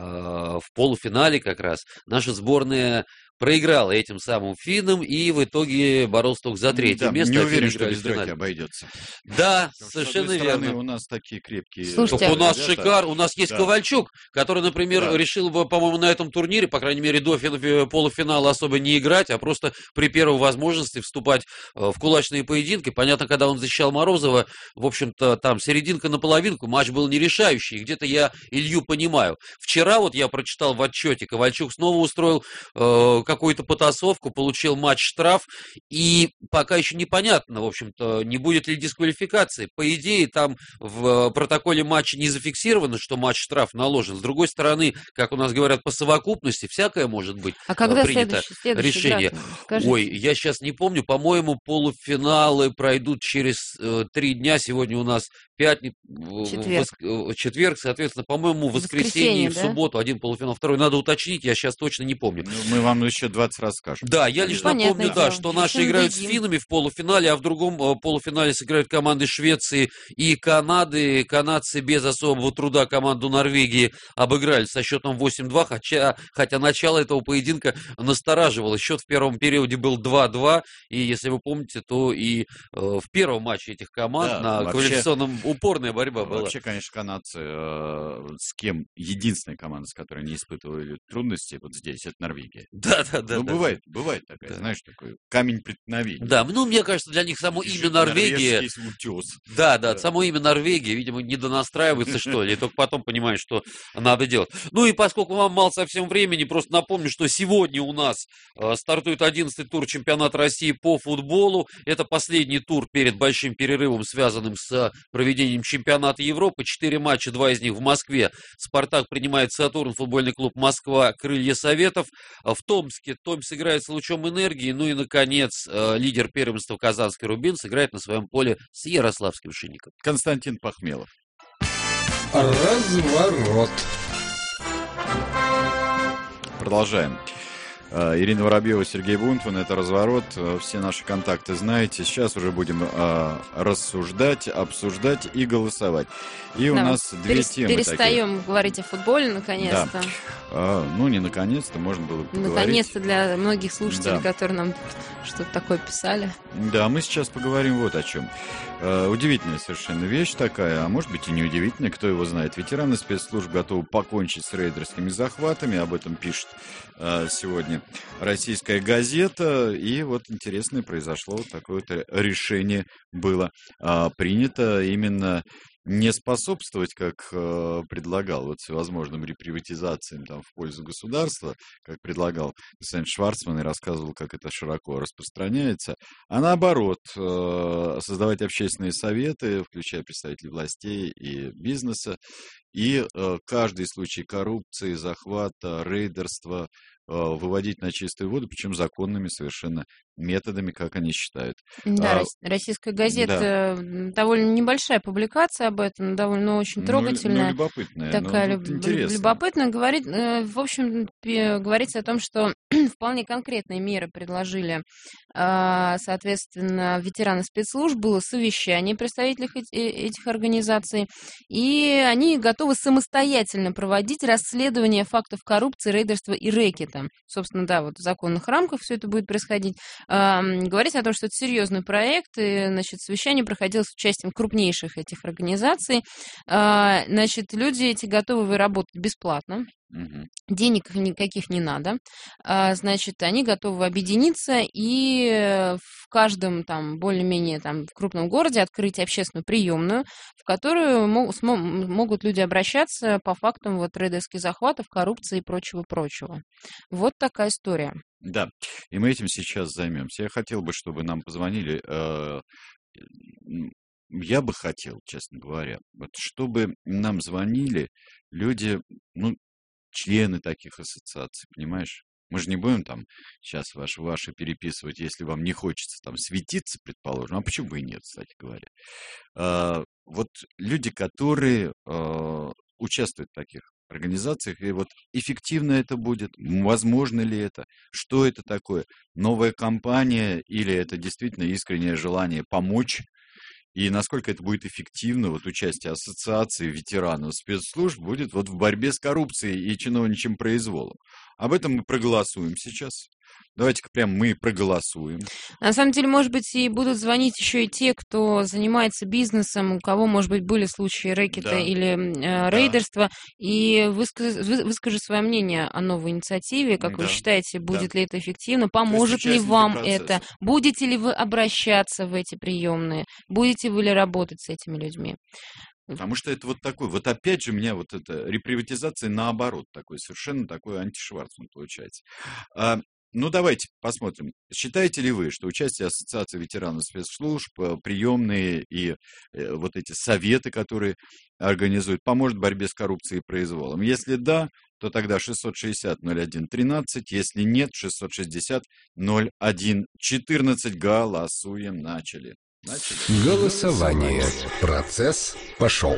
в полуфинале как раз наша сборная проиграла этим самым финнам и в итоге боролся только за третье да, место. Не уверен, что без драки обойдется. Да, Потому совершенно что, верно. У нас такие крепкие... Слушайте, так у нас шикар, у нас есть да. Ковальчук, который, например, да. решил бы, по-моему, на этом турнире, по крайней мере, до полуфинала особо не играть, а просто при первой возможности вступать в кулачные поединки. Понятно, когда он защищал Морозова, в общем-то, там серединка на половинку, матч был нерешающий. Где-то я Илью понимаю. Вчера вот я прочитал в отчете, Ковальчук снова устроил э, какую-то потасовку, получил матч-штраф, и пока еще непонятно, в общем-то, не будет ли дисквалификации. По идее, там в протоколе матча не зафиксировано, что матч-штраф наложен. С другой стороны, как у нас говорят, по совокупности всякое может быть а когда принято следующий, следующий решение. Ой, я сейчас не помню, по-моему, полуфиналы пройдут через э, три дня. Сегодня у нас пятница, четверг. Вос, четверг, соответственно, по-моему, в воскресенье и в да? субботу один полуфинал, второй. Надо уточнить, я сейчас точно не помню. Ну, мы вам еще двадцать раз скажем. Да, я лишь Понятное напомню, дело. да, что наши Чем играют видим. с финнами в полуфинале, а в другом э, полуфинале сыграют команды Швеции и Канады. Канадцы без особого труда команду Норвегии обыграли со счетом восемь-два, хотя, хотя начало этого поединка настораживало. Счет в первом периоде был два-два, и если вы помните, то и э, в первом матче этих команд да, на вообще, квалификационном упорная борьба была. Вообще, конечно, канадцы, э, с кем единственная команда, с которой не испытывали трудности, вот здесь, это Норвегия. Да, да, да. Ну, да, бывает, да. бывает такая, да. знаешь, такой камень преткновения. Да, ну, мне кажется, для них само и имя Норвегия... Да, да, да, само имя Норвегия, видимо, не донастраивается, что ли, и только потом понимаешь, что надо делать. Ну, и поскольку вам мало совсем времени, просто напомню, что сегодня у нас э, стартует одиннадцатый тур чемпионата России по футболу. Это последний тур перед большим перерывом, связанным с проведением чемпионата Европы. Четыре матча, два из них в Москве. «Спартак» принимает «Сатурн», футбольный клуб «Москва», «Крылья Советов». В Томске «Томс» играет с «Лучом энергии». Ну и, наконец, лидер первенства «Казанский Рубин» сыграет на своем поле с Ярославским «Шинником». Константин Пахмелов. Разворот. Продолжаем. Э, Ирина Воробьева, Сергей Бунтман, это «Разворот». Э, Все наши контакты знаете. Сейчас уже будем э, рассуждать, обсуждать и голосовать. И у Да, нас две перес- темы такие. перестаем говорить о футболе, наконец-то. Да. Э, Ну, не наконец-то, можно было бы поговорить. Наконец-то для многих слушателей, Да. которые нам что-то такое писали. Да, мы сейчас поговорим вот о чем. Э, удивительная совершенно вещь такая, а может быть и не удивительная, кто его знает. Ветераны спецслужб готовы покончить с рейдерскими захватами, об этом пишет э, сегодня российская газета. И вот интересное произошло, вот такое вот решение было э, принято именно не способствовать, как э, предлагал, вот всевозможным реприватизациям там, в пользу государства, как предлагал Сэм Шварцман и рассказывал, как это широко распространяется, а наоборот, э, создавать общественные советы, включая представителей властей и бизнеса, и э, каждый случай коррупции, захвата, рейдерства э, выводить на чистую воду, причем законными совершенно методами, как они считают. Да, А, рос- российская да. газета, м, довольно небольшая публикация об этом, довольно очень Ну, трогательная. ну, любопытная, Такая ну, люб- вот люб- интересно. любопытная. Говорит, э, в общем, пе- говорится о том, что вполне конкретные меры предложили, а, соответственно, ветераны спецслужб. Было совещание представителей эти- э, этих организаций, и они готовы самостоятельно проводить расследование фактов коррупции, рейдерства и рэкета. Собственно, да, вот в законных рамках все это будет происходить. Ам, Говорится о том, что это серьезный проект, и, значит, совещание проходило с участием крупнейших этих организаций. А, Значит, люди эти готовы работать бесплатно. Мгм. Денег никаких не надо. А, Значит, они готовы объединиться и э, в каждом там более-менее там в крупном городе открыть общественную приемную, в которую мо- смо- могут люди обращаться по фактам вот рейдерских захватов, коррупции и прочего-прочего. Вот такая история. Да, и мы этим сейчас займемся. Я хотел бы, чтобы нам позвонили. э, м, Я бы хотел, честно говоря, вот чтобы нам звонили люди, ну, члены таких ассоциаций, понимаешь? Мы же не будем там сейчас ваши, ваши переписывать, если вам не хочется там светиться, предположим. А почему бы и нет, кстати говоря? А, Вот люди, которые а, участвуют в таких организациях, и вот эффективно это будет, м, возможно ли это, что это такое, новая компания или это действительно искреннее желание помочь, и насколько это будет эффективно, вот участие ассоциации ветеранов спецслужб будет вот в борьбе с коррупцией и чиновничьим произволом. Об этом мы проголосуем сейчас. Давайте-ка прям мы проголосуем. На самом деле, может быть, и будут звонить еще и те, кто занимается бизнесом, у кого, может быть, были случаи рэкета Да. или э, рейдерства, и выскажи, вы- выскажи свое мнение о новой инициативе, как вы Да. считаете, будет Да. ли это эффективно, поможет ли участники вам процесса. это, будете ли вы обращаться в эти приемные, будете вы ли работать с этими людьми. Потому что это вот такой, вот опять же у меня вот эта реприватизация наоборот такой, совершенно такой антишварцман получается. А, ну давайте посмотрим. Считаете ли вы, что участие Ассоциации ветеранов спецслужб, э, приемные и э, вот эти советы, которые организуют, поможет в борьбе с коррупцией и произволом? Если да, то тогда шестьсот шестьдесят ноль один тринадцать, если нет, шестьсот шестьдесят ноль один четырнадцать. Голосуем, начали. Начали. Голосование. Процесс пошел.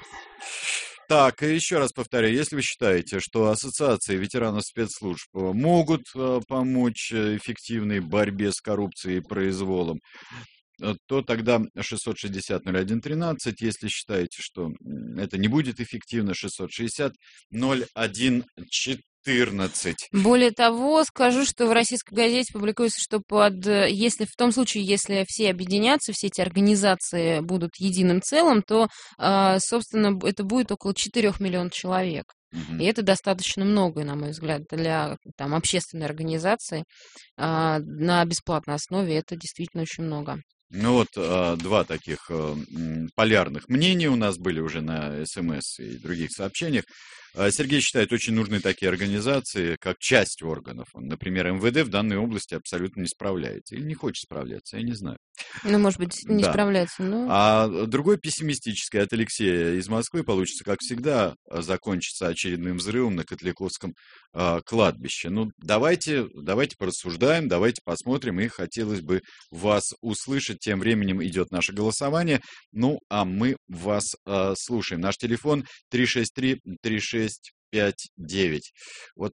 Так, и еще раз повторяю, если вы считаете, что ассоциации ветеранов спецслужб э, могут э, помочь э, эффективной борьбе с коррупцией и произволом, э, то тогда шестьсот шестьдесят ноль один тринадцать, если считаете, что м, это не будет эффективно, шестьсот шестьдесят ноль один четырнадцать. Более того, скажу, что в российской газете публикуется, что под, э, если в том случае, если все объединятся, все эти организации будут единым целым, то, э, собственно, б- это будет около четырёх миллионов человек. Мгм. И это достаточно много, на мой взгляд, для там, общественной организации. А, На бесплатной основе это действительно очень много. Ну вот а, два таких а, м, полярных мнения у нас были уже на СМС и других сообщениях. А, Сергей считает, очень нужны такие организации, как часть органов. Он, например, эм вэ дэ в данной области абсолютно не справляется. Или не хочет справляться, я не знаю. Ну, может быть, не Да. справляется, но... А другой пессимистический от Алексея из Москвы получится, как всегда, а, закончится очередным взрывом на Котляковском а, кладбище. Ну, давайте, давайте порассуждаем, давайте посмотрим, и хотелось бы вас услышать. Тем временем идет наше голосование. Ну, а мы вас а, слушаем. Наш телефон три шесть три три шесть пять девять. Вот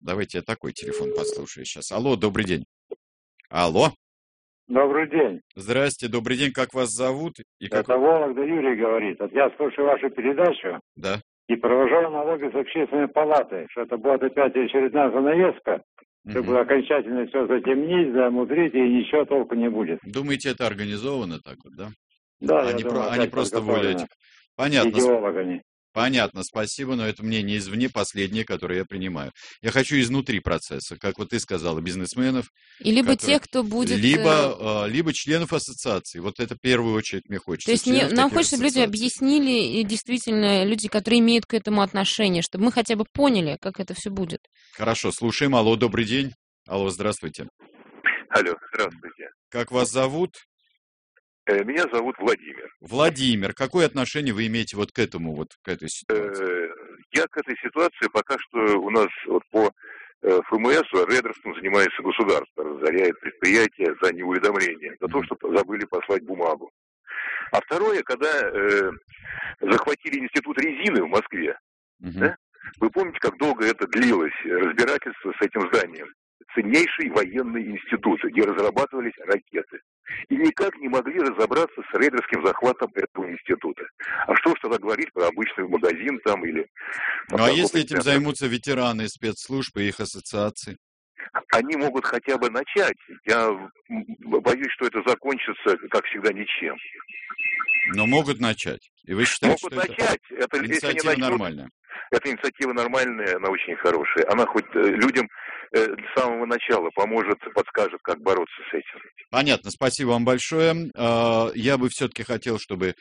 Давайте я такой телефон послушаю сейчас. Алло, добрый день. Алло. Добрый день. Здрасте, добрый день. Как вас зовут? И как... Это Вологда Юрий говорит. Вот я слушаю вашу передачу Да. и провожаю аналогию с общественной палатой, что это будет опять очередная занавеска, чтобы окончательно все затемнить, замудрить, и ничего толку не будет. Думаете, это организовано так вот, да? Да, Они, я про... думаю, Они так просто подготовлено. волю этих... Понятно. Идеологами. Понятно, спасибо, но это мнение извне, последнее, которое я принимаю. Я хочу изнутри процесса, как вот ты сказала, бизнесменов. И либо которые... тех, кто будет... Либо, э, либо членов ассоциации. Вот это в первую очередь мне хочется. То есть не, нам хочется, чтобы люди объяснили, и действительно, люди, которые имеют к этому отношение, чтобы мы хотя бы поняли, как это все будет. Хорошо, слушаем. Алло, добрый день. Алло, здравствуйте. Алло, здравствуйте. Как вас зовут? Меня зовут Владимир. Владимир, какое отношение вы имеете вот к этому, вот к этой ситуации? Я к этой ситуации пока что у нас вот по ФМСу рейдерством занимается государство, разоряет предприятия за неуведомление, за то, что забыли послать бумагу. А второе, когда э, захватили институт резины в Москве, угу. да? Вы помните, как долго это длилось, разбирательство с этим зданием? Ценнейший военный институт, где разрабатывались ракеты. И никак не могли разобраться с рейдерским захватом этого института. А что ж тогда говорить про обычный магазин там или... Ну а если этим центр? Займутся ветераны спецслужб и их ассоциаций? Они могут хотя бы начать. Я боюсь, что это закончится, как всегда, ничем. Но могут начать. И вы считаете, могут что начать. это, это инициатива начнут, нормальная? Эта инициатива нормальная, она очень хорошая. Она хоть людям э, с самого начала поможет, подскажет, как бороться с этим. Понятно, спасибо вам большое. Я бы все-таки хотел, чтобы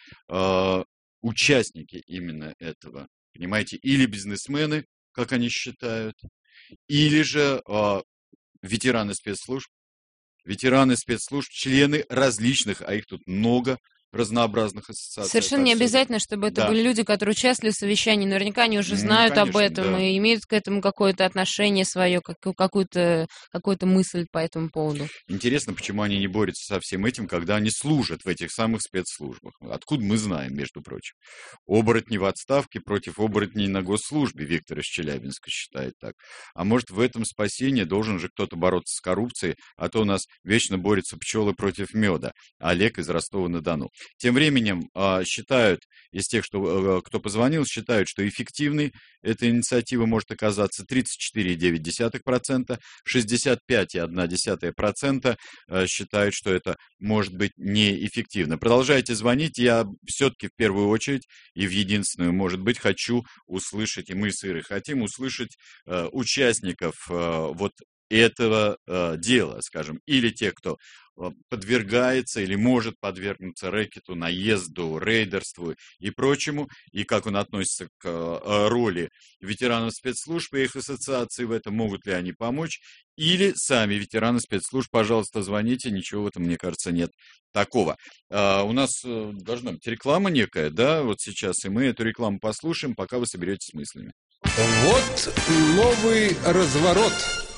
участники именно этого, понимаете, или бизнесмены, как они считают, или же ветераны спецслужб, ветераны спецслужб, члены различных, а их тут много, разнообразных ассоциаций. Совершенно не обязательно, чтобы это да. были люди, которые участвовали в совещании. Наверняка они уже знают ну, конечно, об этом да. и имеют к этому какое-то отношение свое, какую-то, какую-то мысль по этому поводу. Интересно, почему они не борются со всем этим, когда они служат в этих самых спецслужбах. Откуда мы знаем, между прочим. Оборотни в отставке против оборотней на госслужбе, Виктор из Челябинска считает так. А может, в этом спасение должен же кто-то бороться с коррупцией, а то у нас вечно борются пчелы против меда. Олег из Ростова-на-Дону. Тем временем считают, из тех, что, кто позвонил, считают, что эффективной эта инициатива может оказаться тридцать четыре целых девять десятых процента, шестьдесят пять целых одна десятая процента считают, что это может быть неэффективно. Продолжайте звонить, я все-таки в первую очередь и в единственную, может быть, хочу услышать, и мы с Ирой хотим услышать участников вот этого э, дела, скажем, или тех, кто э, подвергается или может подвергнуться рэкету, наезду, рейдерству и прочему, и как он относится к э, роли ветеранов спецслужб и их ассоциаций в этом, могут ли они помочь, или сами ветераны спецслужб, пожалуйста, звоните, ничего в этом, мне кажется, нет такого. Э, у нас э, должна быть реклама некая, да, вот сейчас, и мы эту рекламу послушаем, пока вы соберетесь с мыслями. Вот новый разворот.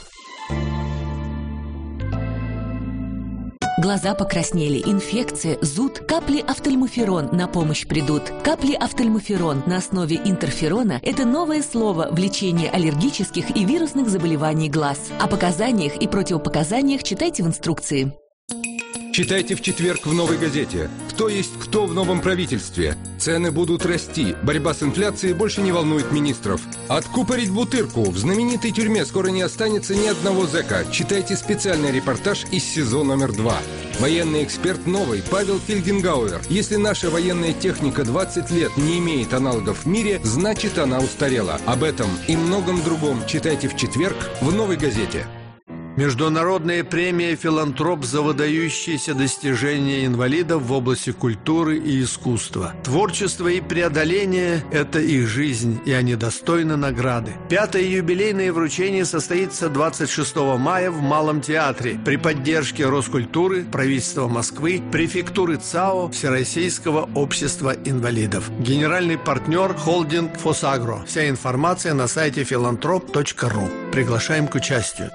Глаза покраснели, инфекция, зуд, капли офтальмоферон на помощь придут. Капли офтальмоферон на основе интерферона – это новое слово в лечении аллергических и вирусных заболеваний глаз. О показаниях и противопоказаниях читайте в инструкции. Читайте в четверг в «Новой газете». Кто есть кто в новом правительстве? Цены будут расти. Борьба с инфляцией больше не волнует министров. Откупорить бутырку. В знаменитой тюрьме скоро не останется ни одного зэка. Читайте специальный репортаж из СИЗО номер два. Военный эксперт новый Павел Фельгенгауэр. Если наша военная техника двадцать лет не имеет аналогов в мире, значит она устарела. Об этом и многом другом читайте в четверг в «Новой газете». Международная премия «Филантроп» за выдающиеся достижения инвалидов в области культуры и искусства. Творчество и преодоление – это их жизнь, и они достойны награды. Пятое юбилейное вручение состоится двадцать шестого мая в Малом театре при поддержке Роскультуры, правительства Москвы, префектуры ЦАО, Всероссийского общества инвалидов. Генеральный партнер – холдинг «Фосагро». Вся информация на сайте филантроп точка ру. Приглашаем к участию.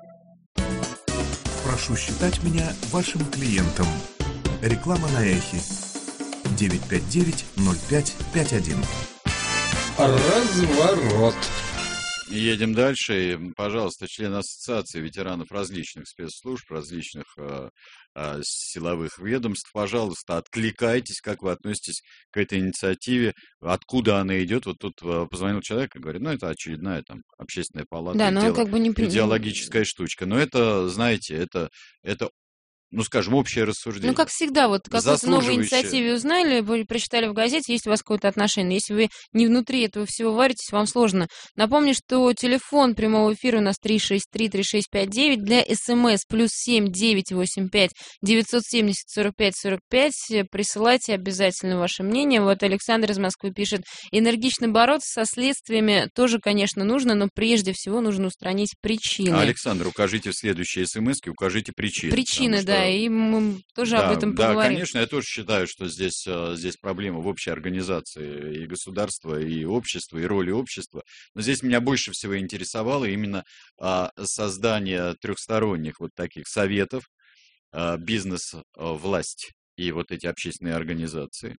Прошу считать меня вашим клиентом. Реклама на Эхе. девять пять девять ноль пять пять один. Разворот. Едем дальше. И, пожалуйста, член Ассоциации ветеранов различных спецслужб, различных э, э, силовых ведомств, пожалуйста, откликайтесь, как вы относитесь к этой инициативе, откуда она идет. Вот тут э, позвонил человек и говорит, ну, это очередная там общественная палата, Да, но идео- как бы не... при- идеологическая штучка. Но это, знаете, это, это ну, скажем, общее рассуждение. Ну, как всегда, вот какой-то новой Заслуживающее. инициативе узнали, вы прочитали в газете, есть у вас какое-то отношение. Если вы не внутри этого всего варитесь, вам сложно. Напомню, что телефон прямого эфира у нас три шесть три три шесть пять девять, для СМС плюс семь девять восемь пять девятьсот семьдесят сорок пять сорок пять. Присылайте обязательно ваше мнение. Вот Александр из Москвы пишет, энергично бороться со следствиями тоже, конечно, нужно, но прежде всего нужно устранить причины. Александр, укажите в следующей смс-ке, укажите причины. Причины, потому что- да, и мы тоже Да, об этом да, поговорим. конечно, я тоже считаю, что здесь, э, здесь проблема в общей организации и государства, и общества, и роли общества. Но здесь меня больше всего интересовало именно а, создание трехсторонних вот таких советов, а, бизнес, а, власть и вот эти общественные организации.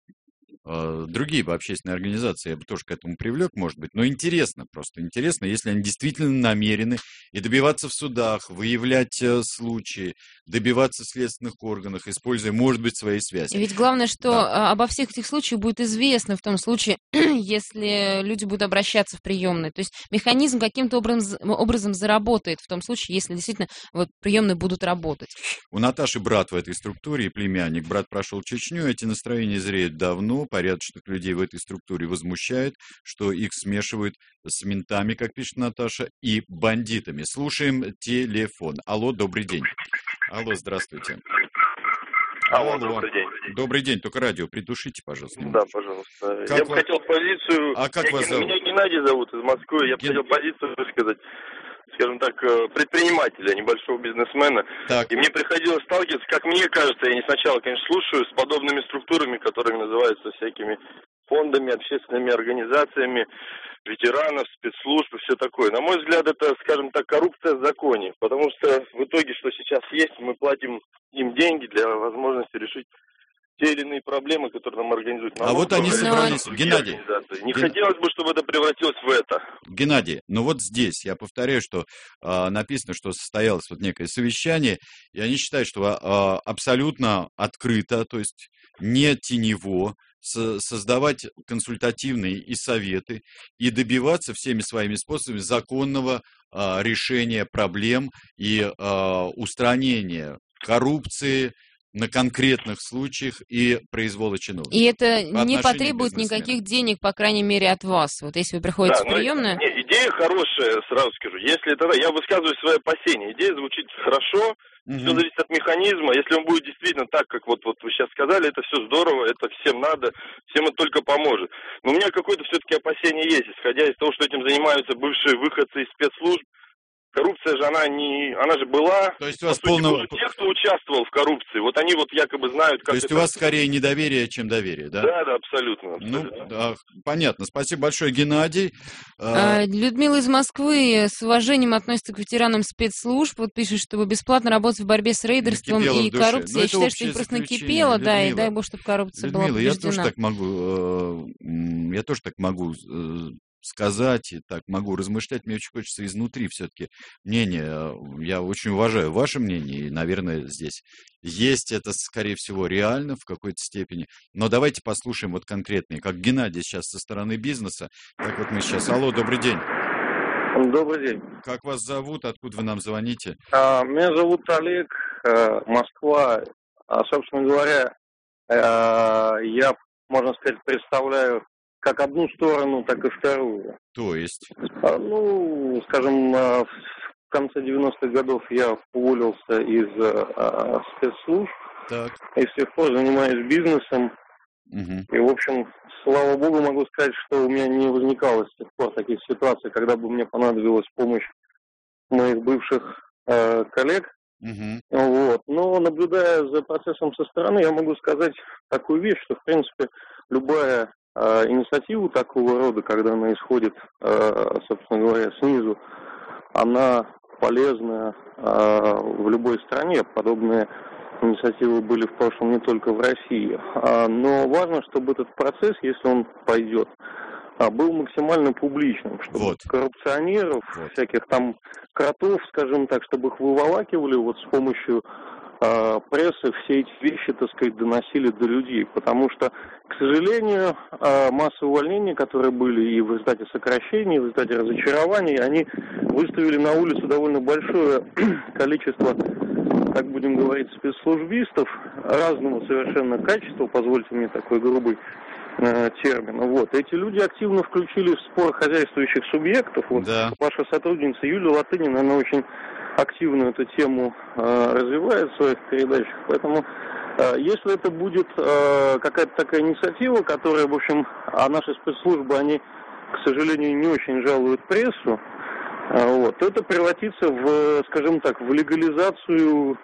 А, Другие бы общественные организации я бы тоже к этому привлек, может быть, но интересно, просто интересно, если они действительно намерены и добиваться в судах, выявлять э, случаи, добиваться в следственных органах, используя, может быть, свои связи. И ведь главное, что Да. а, обо всех этих случаях будет известно в том случае, если люди будут обращаться в приемные. То есть механизм каким-то образом, образом заработает в том случае, если действительно вот, приемные будут работать. У Наташи брат в этой структуре и племянник. Брат прошел Чечню, эти настроения зреют давно, порядочных людей в этой структуре возмущает, что их смешивают с ментами, как пишет Наташа, и бандитами. Слушаем телефон. Алло, добрый день. Алло, здравствуйте. Алло, добрый день. Добрый день, только радио притушите, пожалуйста. Да, пожалуйста. Как я бы вы- хотел позицию... А как меня, вас зовут? Меня Геннадий зовут из Москвы. Я бы хотел позицию высказать, скажем так, э, предпринимателя, небольшого бизнесмена. Так. И мне приходилось сталкиваться, как мне кажется, я не сначала, конечно, слушаю, с подобными структурами, которыми называются всякими фондами, общественными организациями, ветеранов, спецслужб и все такое. На мой взгляд, это, скажем так, коррупция в законе, потому что в итоге, что сейчас есть, мы платим им деньги для возможности решить те или иные проблемы, которые нам организуют. А вот они Налоговая, собрались, другие Геннадий. организации. Не Ген- хотелось бы, чтобы это превратилось в это. Геннадий, ну вот здесь я повторяю, что а, написано, что состоялось вот некое совещание, и они считают, что а, абсолютно открыто, то есть не тенево, со- создавать консультативные и советы, и добиваться всеми своими способами законного а, решения проблем и а, устранения коррупции на конкретных случаях и произвола чиновников. И это По не отношению к потребует бизнесменам. никаких денег, по крайней мере, от вас. Вот если вы приходите Да, в ну, приемную... не, идея хорошая, сразу скажу. Если это, я высказываю свои опасения. Идея звучит хорошо, все зависит от механизма. Если он будет действительно так, как вот, вот вы сейчас сказали, это все здорово, это всем надо, всем это только поможет. Но у меня какое-то все-таки опасение есть, исходя из того, что этим занимаются бывшие выходцы из спецслужб. Коррупция же, она не, она же была. То есть у вас По сути, полного- уже те, кто участвовал в коррупции, вот они вот якобы знают, как То есть это... у вас скорее недоверие, чем доверие, да? Да, да, абсолютно. Ну, абсолютно. да, понятно. Спасибо большое, Геннадий. А, А, Людмила из Москвы с уважением относится к ветеранам спецслужб. Вот пишет, чтобы бесплатно работать в борьбе с рейдерством накипело в и душе. коррупцией. Ну, Я это считаю, что общее их просто заключение, накипело, да, и Людмила. дай бог, чтобы коррупция была Людмила, я тоже побеждена. так могу, э, м, я тоже так могу э, сказать, и так могу размышлять. Мне очень хочется изнутри все-таки мнение. э, Я очень уважаю ваше мнение, и, наверное, здесь есть это, скорее всего, реально в какой-то степени. Но давайте послушаем вот конкретные, как Геннадий сейчас со стороны бизнеса, как вот мы сейчас. Алло, добрый день. Добрый день. Как вас зовут? Откуда вы нам звоните? А, Меня зовут Олег, э, Москва. А, собственно говоря, э, я, можно сказать, представляю как одну сторону, так и вторую. То есть? А, Ну, скажем, э, в конце девяностых годов я уволился из э, спецслужб Так. и с тех пор занимаюсь бизнесом. Мгм. И, в общем, слава богу, могу сказать, что у меня не возникало с тех пор таких ситуаций, когда бы мне понадобилась помощь моих бывших э, коллег. Мгм. Вот. Но, наблюдая за процессом со стороны, я могу сказать такую вещь, что, в принципе, любая э, инициатива такого рода, когда она исходит, э, собственно говоря, снизу, она полезна э, в любой стране. Подобные инициативы были в прошлом не только в России. А, но важно, чтобы этот процесс, если он пойдет, а, был максимально публичным, чтобы Вот. коррупционеров, Вот. всяких там кротов, скажем так, чтобы их выволакивали вот с помощью а, прессы, все эти вещи, так сказать, доносили до людей. Потому что, к сожалению, а, массовые увольнения, которые были и в результате сокращений, и в результате разочарований, они выставили на улицу довольно большое количество, так будем говорить, спецслужбистов разного совершенно качества, позвольте мне такой грубый э, термин. Вот. Эти люди активно включили в спор хозяйствующих субъектов. Вот Да. ваша сотрудница Юлия Латынина, она очень активно эту тему э, развивает в своих передачах. Поэтому, э, если это будет э, какая-то такая инициатива, которая, в общем, а наши спецслужбы, они, к сожалению, не очень жалуют прессу, вот, то это превратится в, скажем так, в легализацию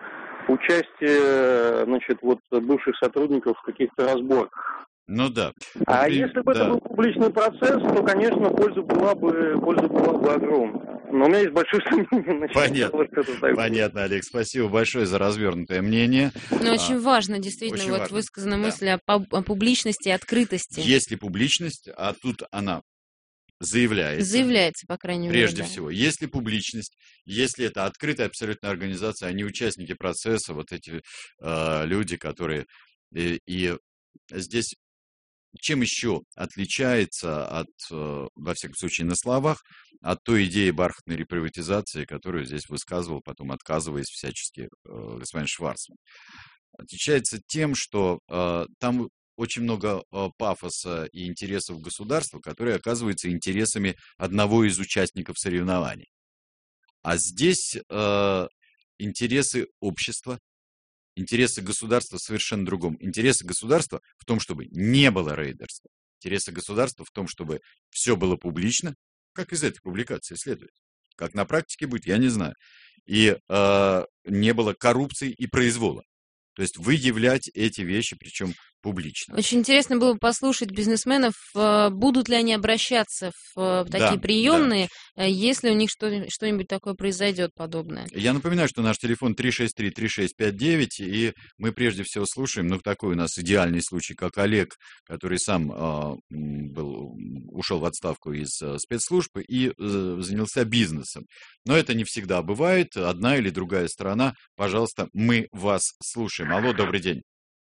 участия, значит, вот, бывших сотрудников в каких-то разборках. Ну да. А При- если бы да. это был публичный процесс, то, конечно, польза была бы, польза была бы огромная. Но у меня есть большие сомнения насчет Понятно. того, что это так Понятно, Олег. Спасибо большое за развернутое мнение. Ну, очень А, важно, действительно, очень вот важно, высказана да. мысль о, поб- о публичности и открытости. Есть ли публичность, а тут она заявляется. Заявляется, по крайней мере. Прежде да. всего, есть ли публичность, если это открытая абсолютно организация, а не участники процесса, вот эти э, люди, которые... И, и здесь чем еще отличается от, э, во всяком случае, на словах, от той идеи бархатной реприватизации, которую здесь высказывал, потом отказываясь всячески, э, господин Шварцман? Отличается тем, что э, там очень много э, пафоса и интересов государства, которые оказываются интересами одного из участников соревнований. А здесь э, интересы общества, интересы государства в совершенно другом. Интересы государства в том, чтобы не было рейдерства. Интересы государства в том, чтобы все было публично, как из этой публикации следует. Как на практике будет, я не знаю. И э, не было коррупции и произвола. То есть выявлять эти вещи, причем публично. Очень интересно было бы послушать бизнесменов, э, будут ли они обращаться в э, такие Да, приемные, э, если у них что- что-нибудь такое произойдет подобное. Я напоминаю, что наш телефон три шесть три три шесть пять девять, и мы прежде всего слушаем, ну, такой у нас идеальный случай, как Олег, который сам э, был, ушел в отставку из э, спецслужб и э, занялся бизнесом. Но это не всегда бывает. Одна или другая сторона, пожалуйста, мы вас слушаем. Алло, добрый день.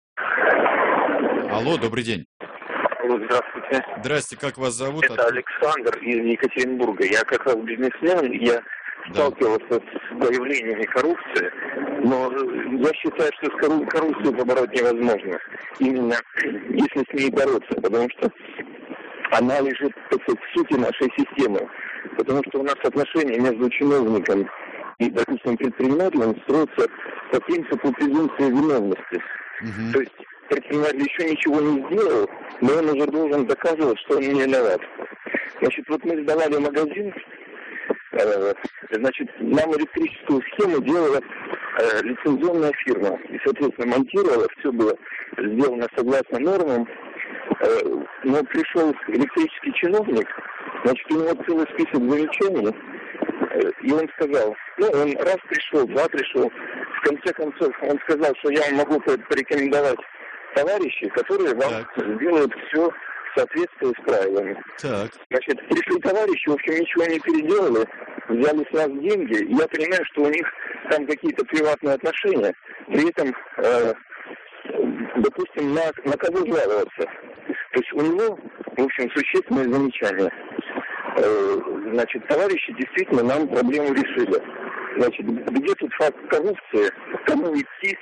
Алло, добрый день. Алло, здравствуйте. Здрасте, как вас зовут? Это Александр из Екатеринбурга. Я как раз бизнесмен, я сталкивался с проявлениями коррупции, но я считаю, что с корру- коррупцией побороть невозможно. Именно если с ней бороться, потому что она лежит, так сказать, в сути нашей системы. Потому что у нас отношения между чиновником и, допустим, предпринимателем строятся по принципу презумпции виновности. Мгм. То есть предприниматель еще ничего не сделал, но он уже должен доказывать, что он не виноват. Значит, вот мы сдавали магазин, э, значит, нам электрическую схему делала э, лицензионная фирма. И, соответственно, монтировала, все было сделано согласно нормам. Э, но пришел электрический чиновник, значит, у него целый список замечаний, э, и он сказал, ну, он раз пришел, два пришел, в конце концов он сказал, что я вам могу порекомендовать товарищей, которые вам сделают все в соответствии с правилами. Так. Значит, пришли товарищи, в общем, ничего не переделали, взяли с нас деньги, и я понимаю, что у них там какие-то приватные отношения, при этом, э, допустим, на, на кого жаловаться. То есть у него, в общем, существенное замечание. Э, значит, товарищи действительно нам проблему решили. Значит, где тут факт коррупции, кому идти?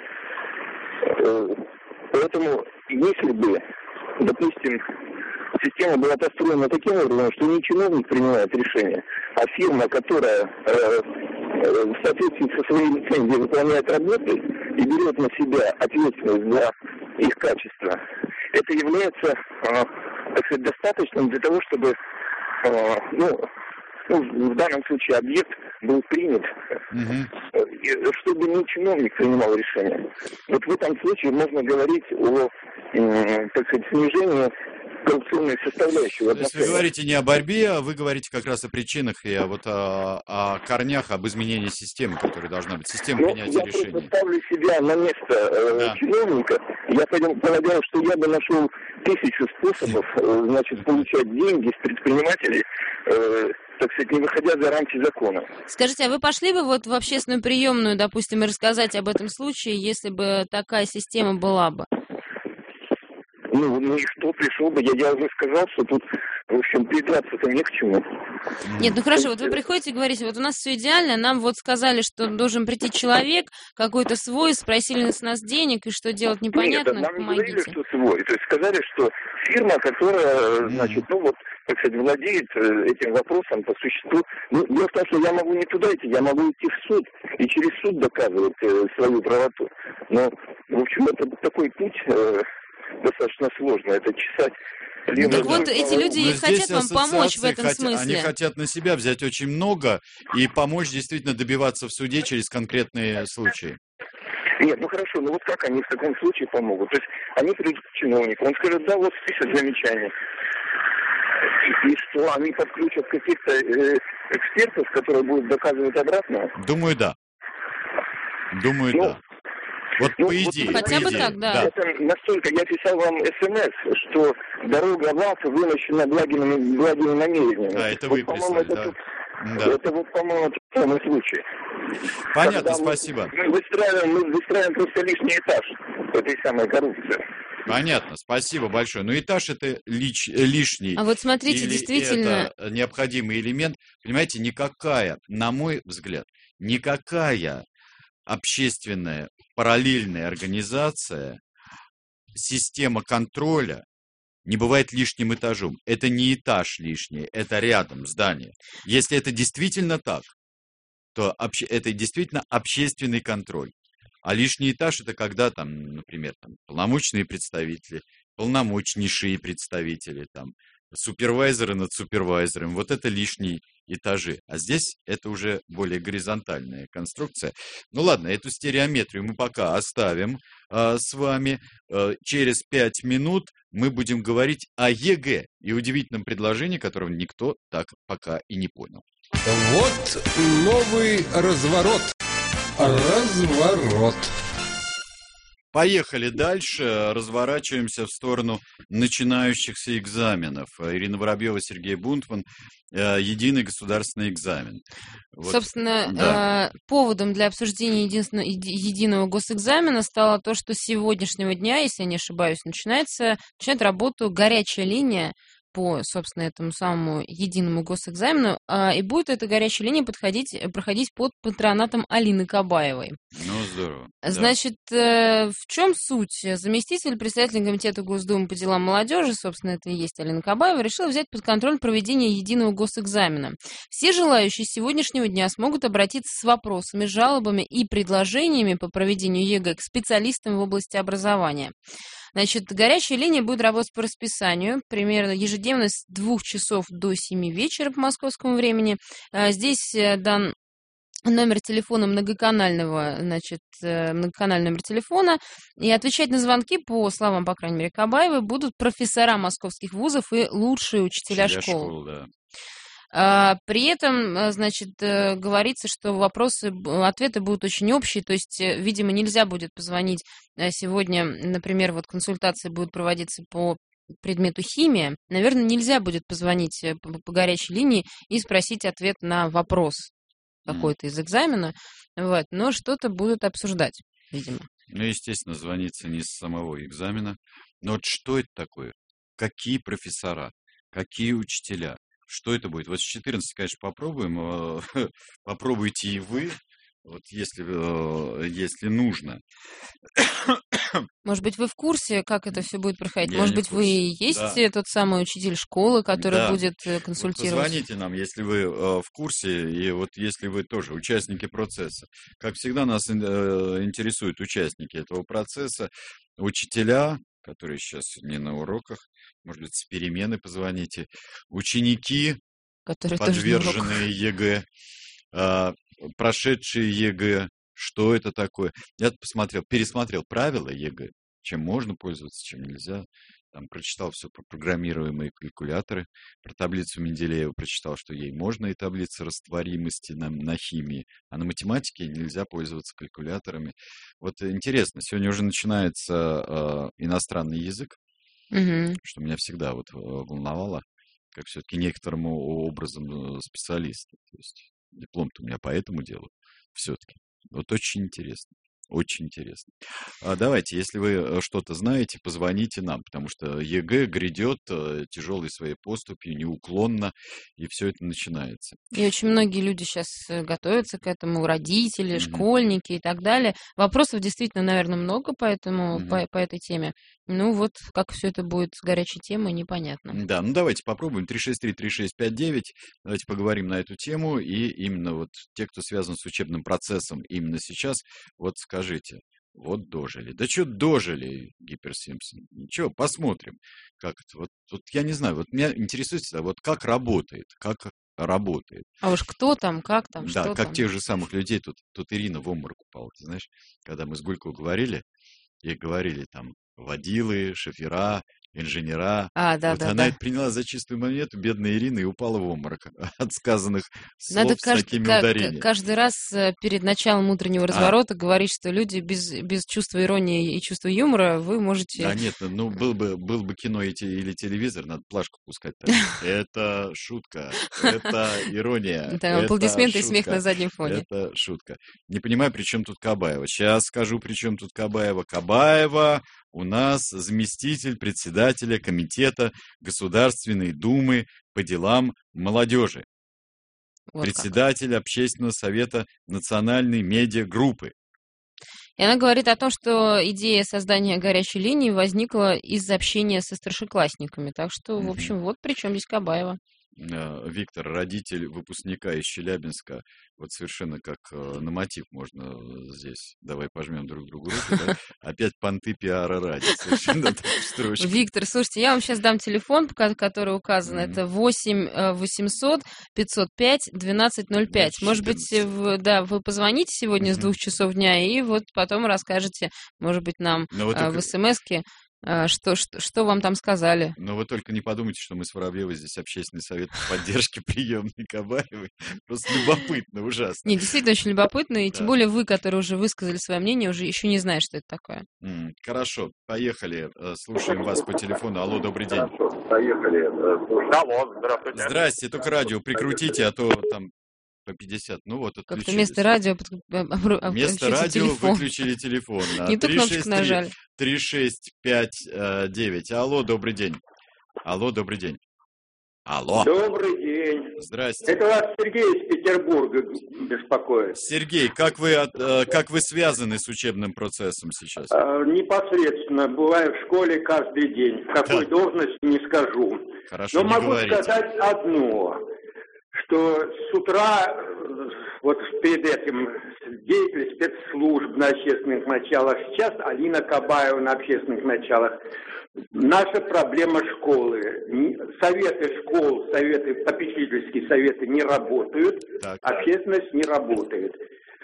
Э, поэтому, если бы, допустим, система была построена таким образом, что не чиновник принимает решение, а фирма, которая э, э, в соответствии со своей лицензией выполняет работы и берет на себя ответственность за их качество, это является, э, так сказать, достаточным для того, чтобы, э, ну, ну, в данном случае объект был принят, э, чтобы не чиновник принимал решение. Вот в этом случае можно говорить о, э, так сказать, снижении коррупционной составляющей. То есть вы говорите не о борьбе, а вы говорите как раз о причинах и о, вот, о, о корнях, об изменении системы, которая должна быть, система Ну, принятия я решений. просто ставлю себя на место э, Да. чиновника. Я пойдем- полагаю, что я бы нашел тысячу способов, э, значит, получать деньги с предпринимателей, э, так сказать, не выходя за рамки закона. Скажите, а вы пошли бы вот в общественную приемную, допустим, и рассказать об этом случае, если бы такая система была бы? Ну, ну и что, пришел бы, я, я уже сказал, что тут, в общем, придраться-то не к чему. Нет, ну хорошо, вот вы приходите и говорите, вот у нас все идеально, нам вот сказали, что должен прийти человек, какой-то свой, спросили с нас денег, и что делать непонятно, Нет, нам не говорили, помогите. что свой. То есть сказали, что фирма, которая, значит, ну вот, так сказать, владеет э, этим вопросом по существу. Ну, дело в том, что я могу не туда идти, я могу идти в суд и через суд доказывать э, свою правоту. Но, в общем, это такой путь э, достаточно сложный. Это чесать Ну так вот эти люди Но и хотят здесь вам помочь в ассоциации этом хотя- смысле. Они хотят на себя взять очень много и помочь действительно добиваться в суде через конкретные случаи. Нет, ну хорошо, ну вот как они в таком случае помогут? То есть они придут к чиновнику, он скажет, да, вот список замечаний. И что, они подключат каких-то э, экспертов, которые будут доказывать обратно? Думаю, да. Думаю, Ну, да. Вот Ну, по вот идее. Хотя по бы идее, так, да. Это настолько, я писал вам смс, что дорога в ад вымощена благими, благими намерениями. Да, это вот, вы по-моему, прислали, это, да. тут- Да. это вот, по-моему, тот самый случай. Понятно, Когда мы- спасибо. Мы выстраиваем, мы выстраиваем просто лишний этаж этой самой коррупции. Понятно, спасибо большое. Но этаж это лич- э, лишний. А вот смотрите, или действительно- это необходимый элемент. Понимаете, никакая, на мой взгляд, никакая общественная параллельная организация, система контроля не бывает лишним этажом. Это не этаж лишний, это рядом здание. Если это действительно так, то обще- это действительно общественный контроль. А лишний этаж это когда там, например, там, полномочные представители, полномочнейшие представители, там, супервайзеры над супервайзером. Вот это лишние этажи. А здесь это уже более горизонтальная конструкция. Ну ладно, эту стереометрию мы пока оставим а, с вами. А, через пять минут мы будем говорить о ЕГЭ и удивительном предложении, которого никто так пока и не понял. Вот новый разворот. Разворот. Поехали дальше, разворачиваемся в сторону начинающихся экзаменов. Ирина Воробьева, Сергей Бунтман, э, единый государственный экзамен. Вот, Собственно, да. э, поводом для обсуждения единственного- еди- единого госэкзамена стало то, что с сегодняшнего дня, если я не ошибаюсь, начинается, начинает работу горячая линия по, собственно, этому самому единому госэкзамену, а, и будет эта горячая линия подходить, проходить под патронатом Алины Кабаевой. Ну, здорово. да. Значит, э, в чем суть? Заместитель председателя комитета Госдумы по делам молодежи, собственно, это и есть Алина Кабаева, решила взять под контроль проведение единого госэкзамена. Все желающие с сегодняшнего дня смогут обратиться с вопросами, жалобами и предложениями по проведению ЕГЭ к специалистам в области образования. Значит, горячая линия будет работать по расписанию, примерно ежедневно с двух часов до семи вечера по московскому времени. А, Здесь э, дан номер телефона многоканального, значит, э, многоканальный номер телефона, и отвечать на звонки, по словам, по крайней мере, Кабаевой, будут профессора московских вузов и лучшие учителя Учителя школ. школ, да. А, При этом, э, значит, э, говорится, что вопросы, б- ответы будут очень общие, то есть, э, видимо, нельзя будет позвонить э, сегодня, например, вот консультации будут проводиться по предмету химия, наверное, нельзя будет позвонить э, по, по горячей линии и спросить ответ на вопрос какой-то из экзамена, вот, но что-то будут обсуждать, видимо. Ну, естественно, звонится не с самого экзамена. Но вот что это такое? Какие профессора? Какие учителя? Что это будет? Вот с четырнадцати, конечно, попробуем. э, Попробуйте и вы, вот если, э, если нужно. Может быть, вы в курсе, как это все будет проходить? Я Может не в быть, вы и курсе. есть Да. э, тот самый учитель школы, который Да. будет э, Вот консультировать? позвоните нам, если вы э, в курсе, и вот если вы тоже участники процесса. Как всегда, нас ин- э, интересуют участники этого процесса, учителя, которые сейчас не на уроках, может быть, с перемены позвоните, ученики, Которые тоже на уроках. подверженные ЕГЭ, а, прошедшие ЕГЭ, что это такое. Я посмотрел, пересмотрел правила ЕГЭ, чем можно пользоваться, чем нельзя. Там прочитал все про программируемые калькуляторы, про таблицу Менделеева прочитал, что ей можно и таблица растворимости на, на химии, а на математике нельзя пользоваться калькуляторами. Вот интересно, сегодня уже начинается э, иностранный язык, Мгм. что меня всегда вот э, волновало, как все-таки некоторым о- образом э, специалист. То есть диплом-то у меня по этому делу все-таки. Вот очень интересно. Очень интересно. А давайте, если вы э, что-то знаете, позвоните нам, потому что ЕГЭ грядет э, тяжелой своей поступью, неуклонно, и все это начинается. И очень многие люди сейчас готовятся к этому, родители, Мгм. школьники и так далее. Вопросов действительно, наверное, много по этому, Мгм. по, по этой теме. Ну вот, как все это будет с горячей темой, непонятно. Да, ну давайте попробуем. три шесть три три шесть пять девять. Давайте поговорим на эту тему. И именно вот те, кто связан с учебным процессом именно сейчас, вот скажите, вот дожили. Да что дожили, Гиперсимпсон? Ничего, посмотрим, как это. Вот, вот я не знаю, вот меня интересует всегда, вот как работает, как работает. А уж кто там, как там, Да, что как там. тех же самых людей, тут, тут Ирина в обморок упала, ты знаешь, когда мы с Гулькой говорили, и говорили там водилы, шофера, инженера. А, да, Вот да, она да. это приняла за чистую монету, бедная Ирина, и упала в обморок от сказанных Надо слов с кажд- такими ка- ка- ударениями. каждый раз э, перед началом утреннего А, разворота говорить, что люди без, без чувства иронии и чувства юмора, вы да можете... нет, ну был бы, был бы кино и те- или телевизор, надо плашку пускать тогда. Это шутка, это ирония, Да, это аплодисменты и смех на шутка, заднем фоне. это шутка. Не понимаю, при чем тут Кабаева. Сейчас скажу, при чем тут Кабаева. Кабаева у нас заместитель председателя комитета Государственной Думы по делам молодежи, Вот как. председатель Общественного совета национальной медиагруппы. И она говорит о том, что идея создания горячей линии возникла из общения со старшеклассниками. Так что, в Мгм. общем, вот при чем здесь Кабаева. Э, Виктор, родитель выпускника из Челябинска, вот совершенно как э, на мотив можно э, здесь, давай пожмем друг другу руку, да? Опять понты пиара ради, совершенно так строчка. Виктор, слушайте, я вам сейчас дам телефон, ко- который указан. Мгм. Это восемь восемьсот пятьсот пять двенадцать ноль пять. Может быть, в- да, вы позвоните сегодня с Мгм. двух часов дня и вот потом расскажете, может быть, нам Но вы а, в только, смс-ке, а, что, что, что вам там сказали. но вы только не подумайте, что мы с Воробьевой здесь общественный совет по поддержке приемной Кабаевой. Просто любопытно, ужасно. Не, действительно очень любопытно, и тем Да. более вы, которые уже высказали свое мнение, уже еще не знаете, что это такое. М, Хорошо, поехали. Э, Слушаем вас по телефону. Алло, добрый день. Поехали. Алло, здравствуйте. Здрасте, только радио прикрутите, а то там по пятьдесят. Ну вот, Как-то отключились. вместо радио под- об- обру- об- Вместо включите радио телефон. выключили телефон. Не ту кнопочку нажали. три шесть пять девять. Алло, добрый день. Алло, добрый день. Алло. Добрый день. Здрасте. Это вас Сергей из Петербурга беспокоит. Сергей, как вы, от- э, как вы связаны с учебным процессом сейчас? А, непосредственно, бываю в школе каждый день. В какой Да. должности, не скажу. Хорошо, Но не могу говорите. сказать одно, что с утра, э, вот перед этим, деятель спецслужб на общественных началах, сейчас Алина Кабаева на общественных началах. Наша проблема школы. Ни- Советы школ, советы, попечительские советы не работают, Так. общественность не работает.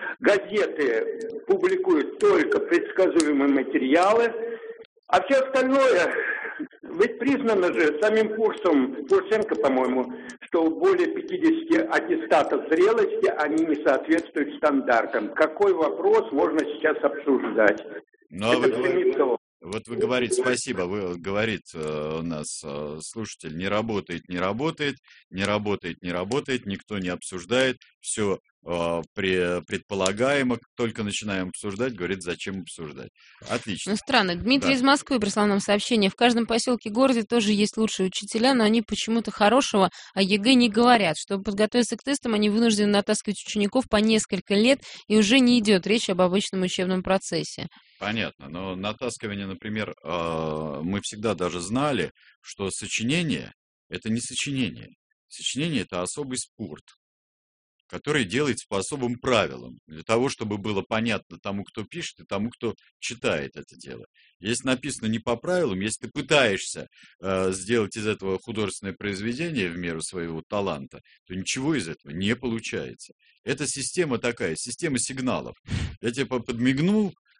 Газеты публикуют только предсказуемые материалы, а все остальное, ведь признано же самим курсом, Курсенко, по-моему, что более пятидесяти аттестатов зрелости, они не соответствуют стандартам. Какой вопрос можно сейчас обсуждать? Ну, а вы Это говорите- Семенцов. Вот вы говорите, спасибо, вы говорит э, у нас э, слушатель, не работает, не работает, не работает, не работает, никто не обсуждает, все предполагаемо, только начинаем обсуждать, говорит, зачем обсуждать. Отлично. Ну, странно. Дмитрий Да. из Москвы прислал нам сообщение. В каждом поселке и городе тоже есть лучшие учителя, но они почему-то хорошего о ЕГЭ не говорят. Чтобы подготовиться к тестам, они вынуждены натаскивать учеников по несколько лет, и уже не идет речь об обычном учебном процессе. Понятно, но натаскивание, например, э, мы всегда даже знали, что сочинение – это не сочинение. Сочинение – это особый спорт, который делается по особым правилам, для того, чтобы было понятно тому, кто пишет, и тому, кто читает это дело. Если написано не по правилам, если ты пытаешься э, сделать из этого художественное произведение в меру своего таланта, то ничего из этого не получается. Это система такая, система сигналов. Я тебе по- подмигнул,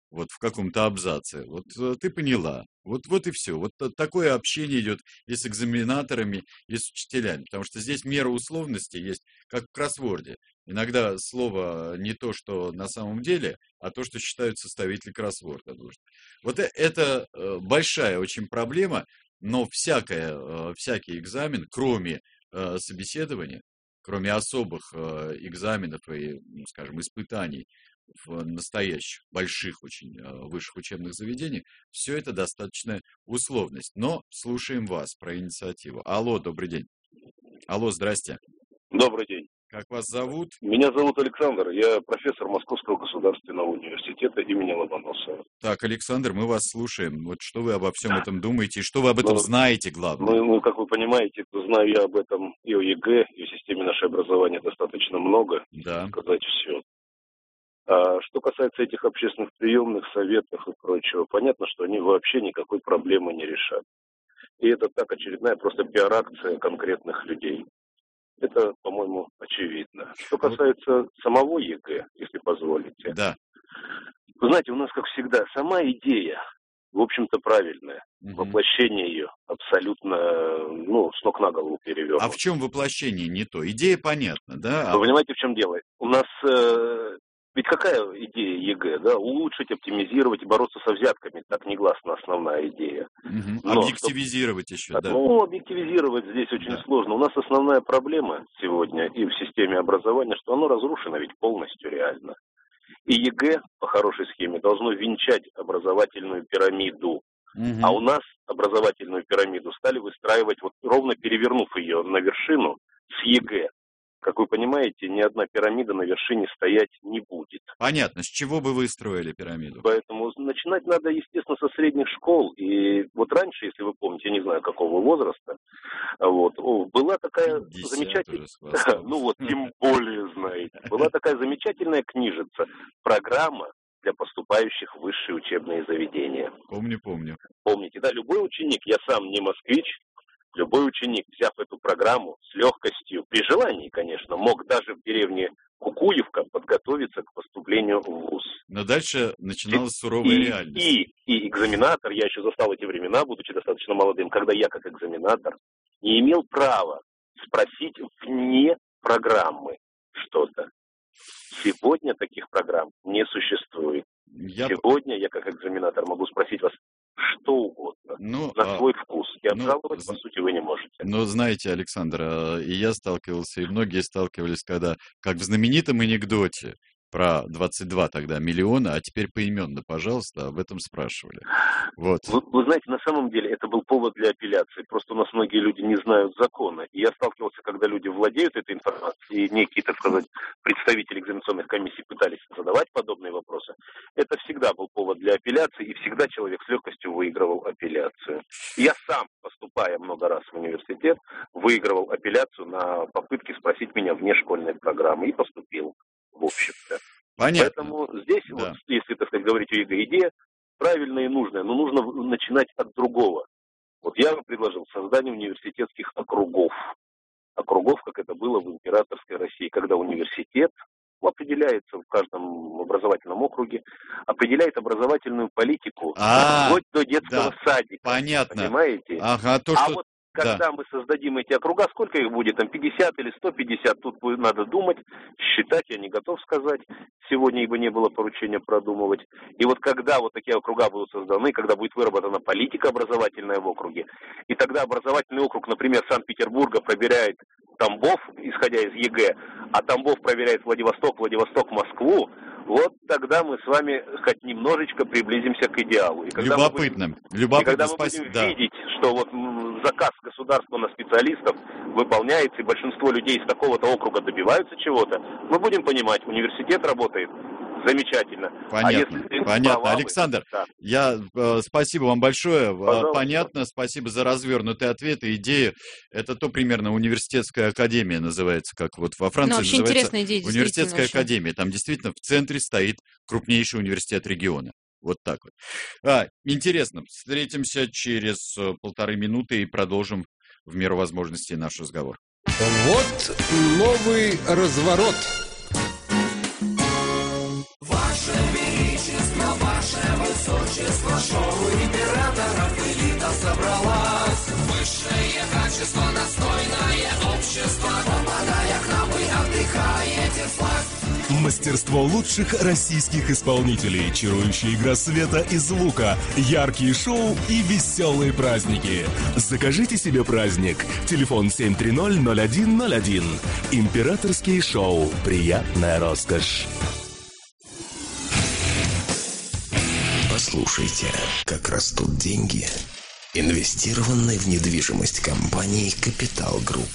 вот в каком-то абзаце. Вот э, ты поняла. Вот, вот и все. Вот та- такое общение идет и с экзаменаторами, и с учителями. Потому что здесь мера условности есть, как в кроссворде. Иногда слово не то, что на самом деле, а то, что считают составители кроссворда. Вот э- это э, большая очень проблема, но всякое, э, всякий экзамен, кроме э, собеседования, кроме особых э, экзаменов и, ну, скажем, испытаний в настоящих, больших очень э, высших учебных заведениях, все это достаточная условность. Но слушаем вас про инициативу. Алло, добрый день. Алло, здрасте. Добрый день. Как вас зовут? Меня зовут Александр, я профессор Московского государственного университета имени Ломоносова. Так, Александр, мы вас слушаем. Вот что вы обо всем этом думаете и что вы об этом Ну, знаете, главное? Ну, ну, как вы понимаете, знаю я об этом и о ЕГЭ, и о системе нашего образования достаточно много, Да. сказать все. А что касается этих общественных приемных, советов и прочего, понятно, что они вообще никакой проблемы не решат. И это так очередная просто пиар-акция конкретных людей. Это, по-моему, очевидно. Что касается самого ЕГЭ, если позволите. Да. Вы знаете, у нас, как всегда, сама идея, в общем-то, правильная. Мгм. Воплощение ее абсолютно, ну, с ног на голову перевернуто. А в чем воплощение не то? Идея понятна, да? А Вы вот- понимаете, в чем дело? У нас э, ведь какая идея ЕГЭ, да? Улучшить, оптимизировать и бороться со взятками. Так негласно основная идея. Мгм. Но Объективизировать еще, да. Ну, объективизировать здесь очень сложно. У нас основная проблема сегодня и в системе образования, что оно разрушено ведь полностью реально. И ЕГЭ по хорошей схеме должно венчать образовательную пирамиду. Мгм. А у нас образовательную пирамиду стали выстраивать, вот ровно перевернув ее на вершину с ЕГЭ. Как вы понимаете, ни одна пирамида на вершине стоять не будет. Понятно, с чего бы вы строили пирамиду? Поэтому начинать надо, естественно, со средних школ. И вот раньше, если вы помните, я не знаю, какого возраста, вот, о, была такая замечательная... Ну вот, тем более, знаете. Была такая замечательная книжица, программа для поступающих в высшие учебные заведения. Помню, помню. Помните, да, любой ученик, я сам не москвич, любой ученик, взяв эту программу с легкостью, при желании, конечно, мог даже в деревне Кукуевка подготовиться к поступлению в вуз. Но дальше начиналась суровая И, реальность. и, и экзаменатор, я еще застал эти времена, будучи достаточно молодым, когда я как экзаменатор не имел права спросить вне программы что-то. Сегодня таких программ не существует. Я... Сегодня я как экзаменатор могу спросить вас что угодно, Ну, на а- свой вкус. И ну, обжаловать, по сути, вы не можете. Но знаете, Александр, а, и я сталкивался, и многие сталкивались, когда, как в знаменитом анекдоте про двадцать два тогда миллиона, а теперь поименно, пожалуйста, об этом спрашивали. Вот. Вы, вы знаете, на самом деле это был повод для апелляции. Просто у нас многие люди не знают закона. И я сталкивался, когда люди владеют этой информацией, и некие, так сказать, представители экзаменационных комиссий пытались задавать подобные вопросы. Это всегда был повод для апелляции, и всегда человек с легкостью выигрывал апелляцию. Я сам, поступая много раз в университет, выигрывал апелляцию на попытки спросить меня вне школьной программы и поступил, в общем-то. Понятно. Поэтому здесь, вот, если, так сказать, говорить о ЕГЭ, идея правильная и нужная, но нужно начинать от другого. Вот я бы предложил создание университетских округов. Округов, как это было в императорской России, когда университет определяется в каждом образовательном округе, определяет образовательную политику А, вплоть до детского да, садика. понятно. Понимаете? Ага, то, а что... вот когда да. мы создадим эти округа, сколько их будет, там пятьдесят или сто пятьдесят, тут будет, надо думать, считать, я не готов сказать сегодня, ибо не было поручения продумывать. И вот когда вот такие округа будут созданы, когда будет выработана политика образовательная в округе, и тогда образовательный округ, например, Санкт-Петербурга проверяет Тамбов, исходя из ЕГЭ, а Тамбов проверяет Владивосток, Владивосток Москву, вот тогда мы с вами хоть немножечко приблизимся к идеалу. И когда Любопытно. Мы будем, Любопытно. и когда мы Спасибо. будем Да. видеть, что вот м, заказ государства на специалистов выполняется, и большинство людей из такого-то округа добиваются чего-то, мы будем понимать, университет работает замечательно. Понятно, А если понятно. провалы, Александр, да. я э, спасибо вам большое. Э, Пожалуйста. Понятно, спасибо за развернутый ответ и идею. Это то примерно университетская академия называется, как вот во Франции Ну, вообще называется интересная идея, действительно, университетская очень. академия. Там действительно в центре стоит крупнейший университет региона. Вот так вот. А, интересно. Встретимся через э, полторы минуты и продолжим в меру возможностей наш разговор. Вот новый разворот. Ваше Величество, Ваше Мастерство лучших российских исполнителей, чарующая игра света и звука, яркие шоу и веселые праздники. Закажите себе праздник. Телефон семь три ноль ноль один ноль один. Императорские шоу. Приятная роскошь. Послушайте, как растут деньги, инвестированные в недвижимость компании «Капитал Групп».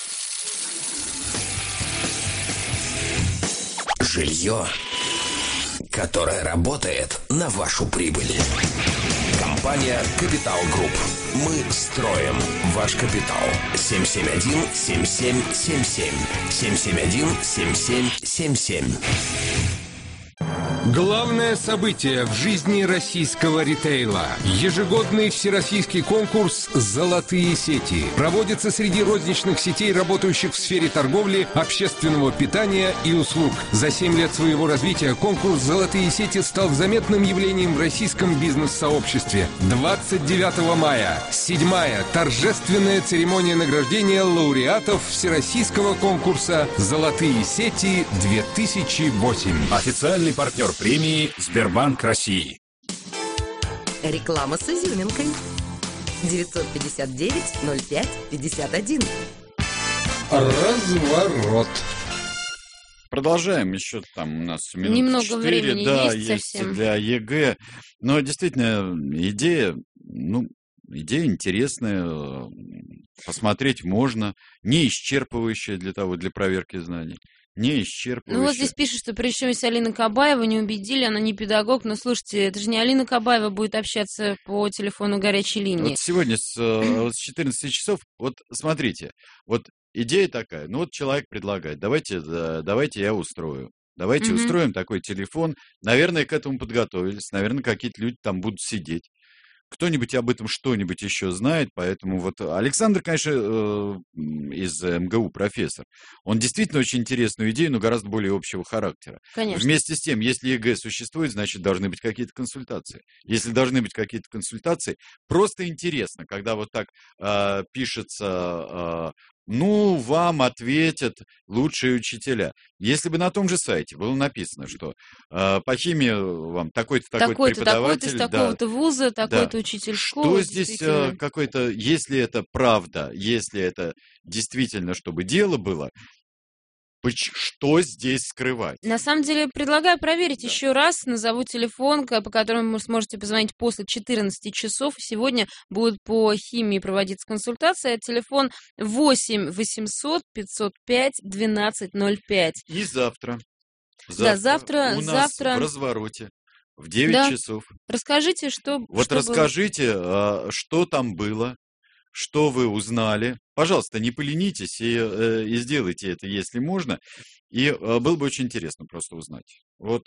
Жилье, которое работает на вашу прибыль. Компания «Капитал Групп». Мы строим ваш капитал. семь семь один семь семь семь семь. семь семь один семь семь семь семь. Главное событие в жизни российского ритейла. Ежегодный всероссийский конкурс «Золотые сети» проводится среди розничных сетей, работающих в сфере торговли, общественного питания и услуг. За семь лет своего развития конкурс «Золотые сети» стал заметным явлением в российском бизнес-сообществе. двадцать девятого мая. Седьмая торжественная церемония награждения лауреатов всероссийского конкурса «Золотые сети-две тысячи восемь». Официальный партнер премии «Сбербанк России». Реклама с изюминкой. девятьсот пятьдесят девять ноль пять пятьдесят один. Разворот. Продолжаем, еще там у нас минут Немного четыре, времени да, есть есть совсем. для ЕГЭ. Но действительно, идея, ну, идея интересная, посмотреть можно, не исчерпывающая для того, для проверки знаний. Не исчерпывающая. Ну вот здесь пишет, что прежде чем если Алина Кабаева не убедили, она не педагог. Но слушайте, это же не Алина Кабаева будет общаться по телефону горячей линии. Вот сегодня с, э, с четырнадцати часов, вот смотрите, вот идея такая, ну вот человек предлагает, давайте, да, давайте я устрою. Давайте Мгм. устроим такой телефон. Наверное, к этому подготовились. Наверное, какие-то люди там будут сидеть. Кто-нибудь об этом что-нибудь еще знает, поэтому вот Александр, конечно, э, из МГУ профессор, он действительно очень интересную идею, но гораздо более общего характера. Конечно. Вместе с тем, если ЕГЭ существует, значит, должны быть какие-то консультации. Если должны быть какие-то консультации, просто интересно, когда вот так э, пишется, э, ну, вам ответят лучшие учителя. Если бы на том же сайте было написано, что э, по химии вам такой-то, такой-то Такой-то, такой-то, преподаватель... из да, такого-то вуза, такой-то да. учитель Что школы. здесь действительно. э, какой-то, если это правда, если это действительно, чтобы дело было, поч- что здесь скрывать? На самом деле, предлагаю проверить еще раз. Назову телефон, ка- по которому вы сможете позвонить после четырнадцати часов. Сегодня будет по химии проводиться консультация. Телефон восемь восемьсот пятьсот пять двенадцать ноль пять. И завтра. Да, завтра- у нас завтра- в развороте в девять Да. часов. Расскажите, что, Вот что было. расскажите, а, что там было, что вы узнали. Пожалуйста, не поленитесь и, э, и сделайте это, если можно. И э, было бы очень интересно просто узнать. Вот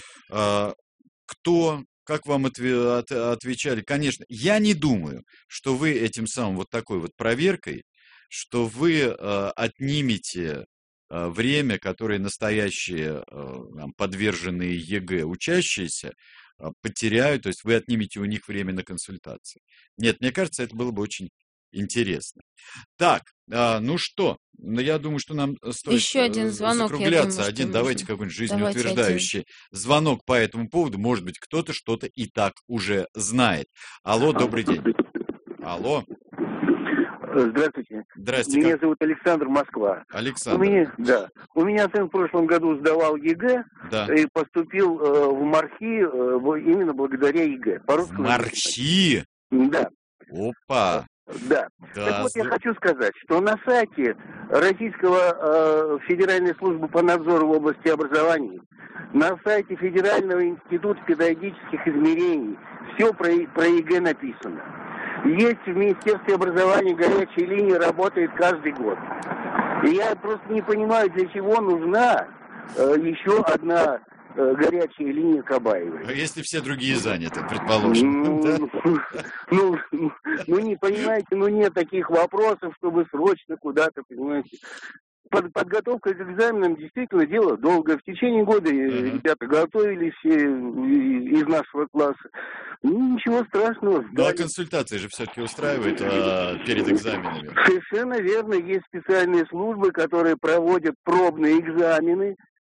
а, кто, как вам отве- от- отвечали. Конечно, я не думаю, что вы этим самым вот такой вот проверкой, что вы э, отнимете э, время, которое настоящие э, там, подверженные ЕГЭ учащиеся э, потеряют, то есть вы отнимете у них время на консультации. Нет, мне кажется, это было бы очень интересно. Так, а, ну что, ну, я думаю, что нам стоит Еще один э, звонок, я закругляться. думаю, что один, нужно. давайте какой-нибудь Давайте жизнеутверждающий звонок по этому поводу. Может быть, кто-то что-то и так уже знает. Алло, добрый день. Алло. Здравствуйте. Здрасте. Меня как- зовут Александр, Москва. Александр. У меня, да. У меня сын в прошлом году сдавал ЕГЭ Да. и поступил э, в МАРХИ э, в- именно благодаря ЕГЭ. По-русски. Мархи. Да. Опа. Да. Да, Так вот, я зд- хочу сказать, что на сайте Российского э, Федеральной службы по надзору в области образования, на сайте Федерального института педагогических измерений все про, и- про ЕГЭ написано. Есть в Министерстве образования горячая линия, работает каждый год. И я просто не понимаю, для чего нужна э, еще одна э, горячая линия Кабаевой. А если все другие заняты, предположим? да? Ну, ну, ну, не понимаете, ну нет таких вопросов, чтобы срочно куда-то, понимаете. Под- подготовка к экзаменам действительно дело долго. В течение года э, ребята готовились э, и- из нашего класса. Ну, ничего страшного. Ну, а сдали. консультации же все-таки устраивают а, перед экзаменами. Совершенно верно. Есть специальные службы, которые проводят пробные экзамены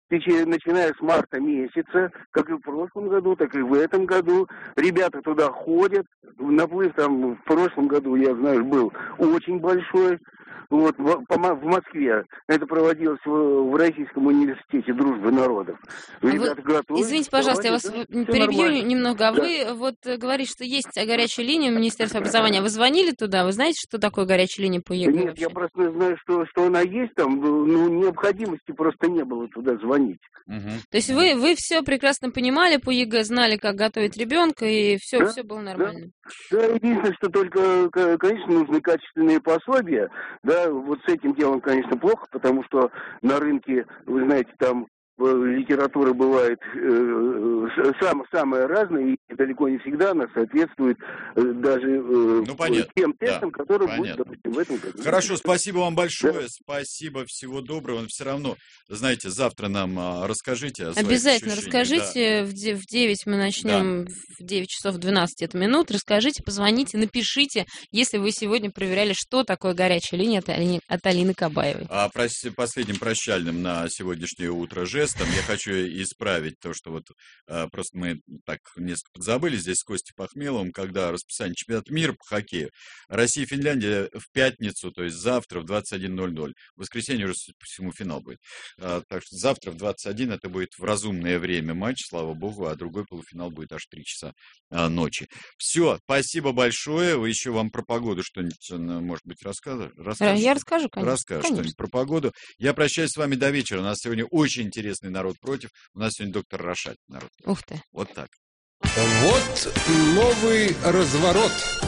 начиная с марта месяца, как и в прошлом году, так и в этом году. Ребята туда ходят. Наплыв там в прошлом году, я знаю, был очень большой. Вот, в, в Москве это проводилось в, в Российском университете дружбы народов. Ребята вы, готовы. Извините, пожалуйста, я вас да, перебью нормально. немного. А да. вы вот говорите, что есть горячая линия Министерства образования. Вы звонили туда? Вы знаете, что такое горячая линия по ЕГЭ? Нет, вообще? я просто знаю, что, что она есть там, ну, необходимости просто не было туда звонить. Угу. То есть вы, вы все прекрасно понимали по ЕГЭ, знали, как готовить ребенка, и все, да, все было нормально. Да. да, единственное, что только, конечно, нужны качественные пособия, да, вот с этим делом, конечно, плохо, потому что на рынке, вы знаете, там литература бывает э, сам, самая разная, и далеко не всегда она соответствует э, даже э, ну, понятно. тем тестам, да, которые понятно. будут, допустим, в этом году. Хорошо, спасибо вам большое, да. спасибо, всего доброго. Но все равно, знаете, завтра нам а, расскажите о своих Обязательно ощущениях. расскажите, да. в девять мы начнем, да. в девять часов двенадцать это минут, расскажите, позвоните, напишите, если вы сегодня проверяли, что такое горячая линия от Алины, от Алины Кабаевой. А прос- последним прощальным на сегодняшнее утро жестом я хочу исправить то, что вот а, просто мы так несколько подзабыли здесь с Костей Пахмеловым, когда расписание чемпионата мира по хоккею. Россия и Финляндия в пятницу, то есть завтра в двадцать один ноль ноль. В воскресенье уже по всему финал будет. А, так что завтра в двадцать один это будет в разумное время матч, слава богу, а другой полуфинал будет аж три часа а, ночи. Все, спасибо большое. Вы еще вам про погоду что-нибудь, может быть, расскажете? Я расскажу, конечно. Расскажешь что-нибудь про погоду. Я прощаюсь с вами до вечера. У нас сегодня очень интересный народ против. У нас сегодня доктор Рашат. Народ. Ух ты. Вот так. Вот новый разворот.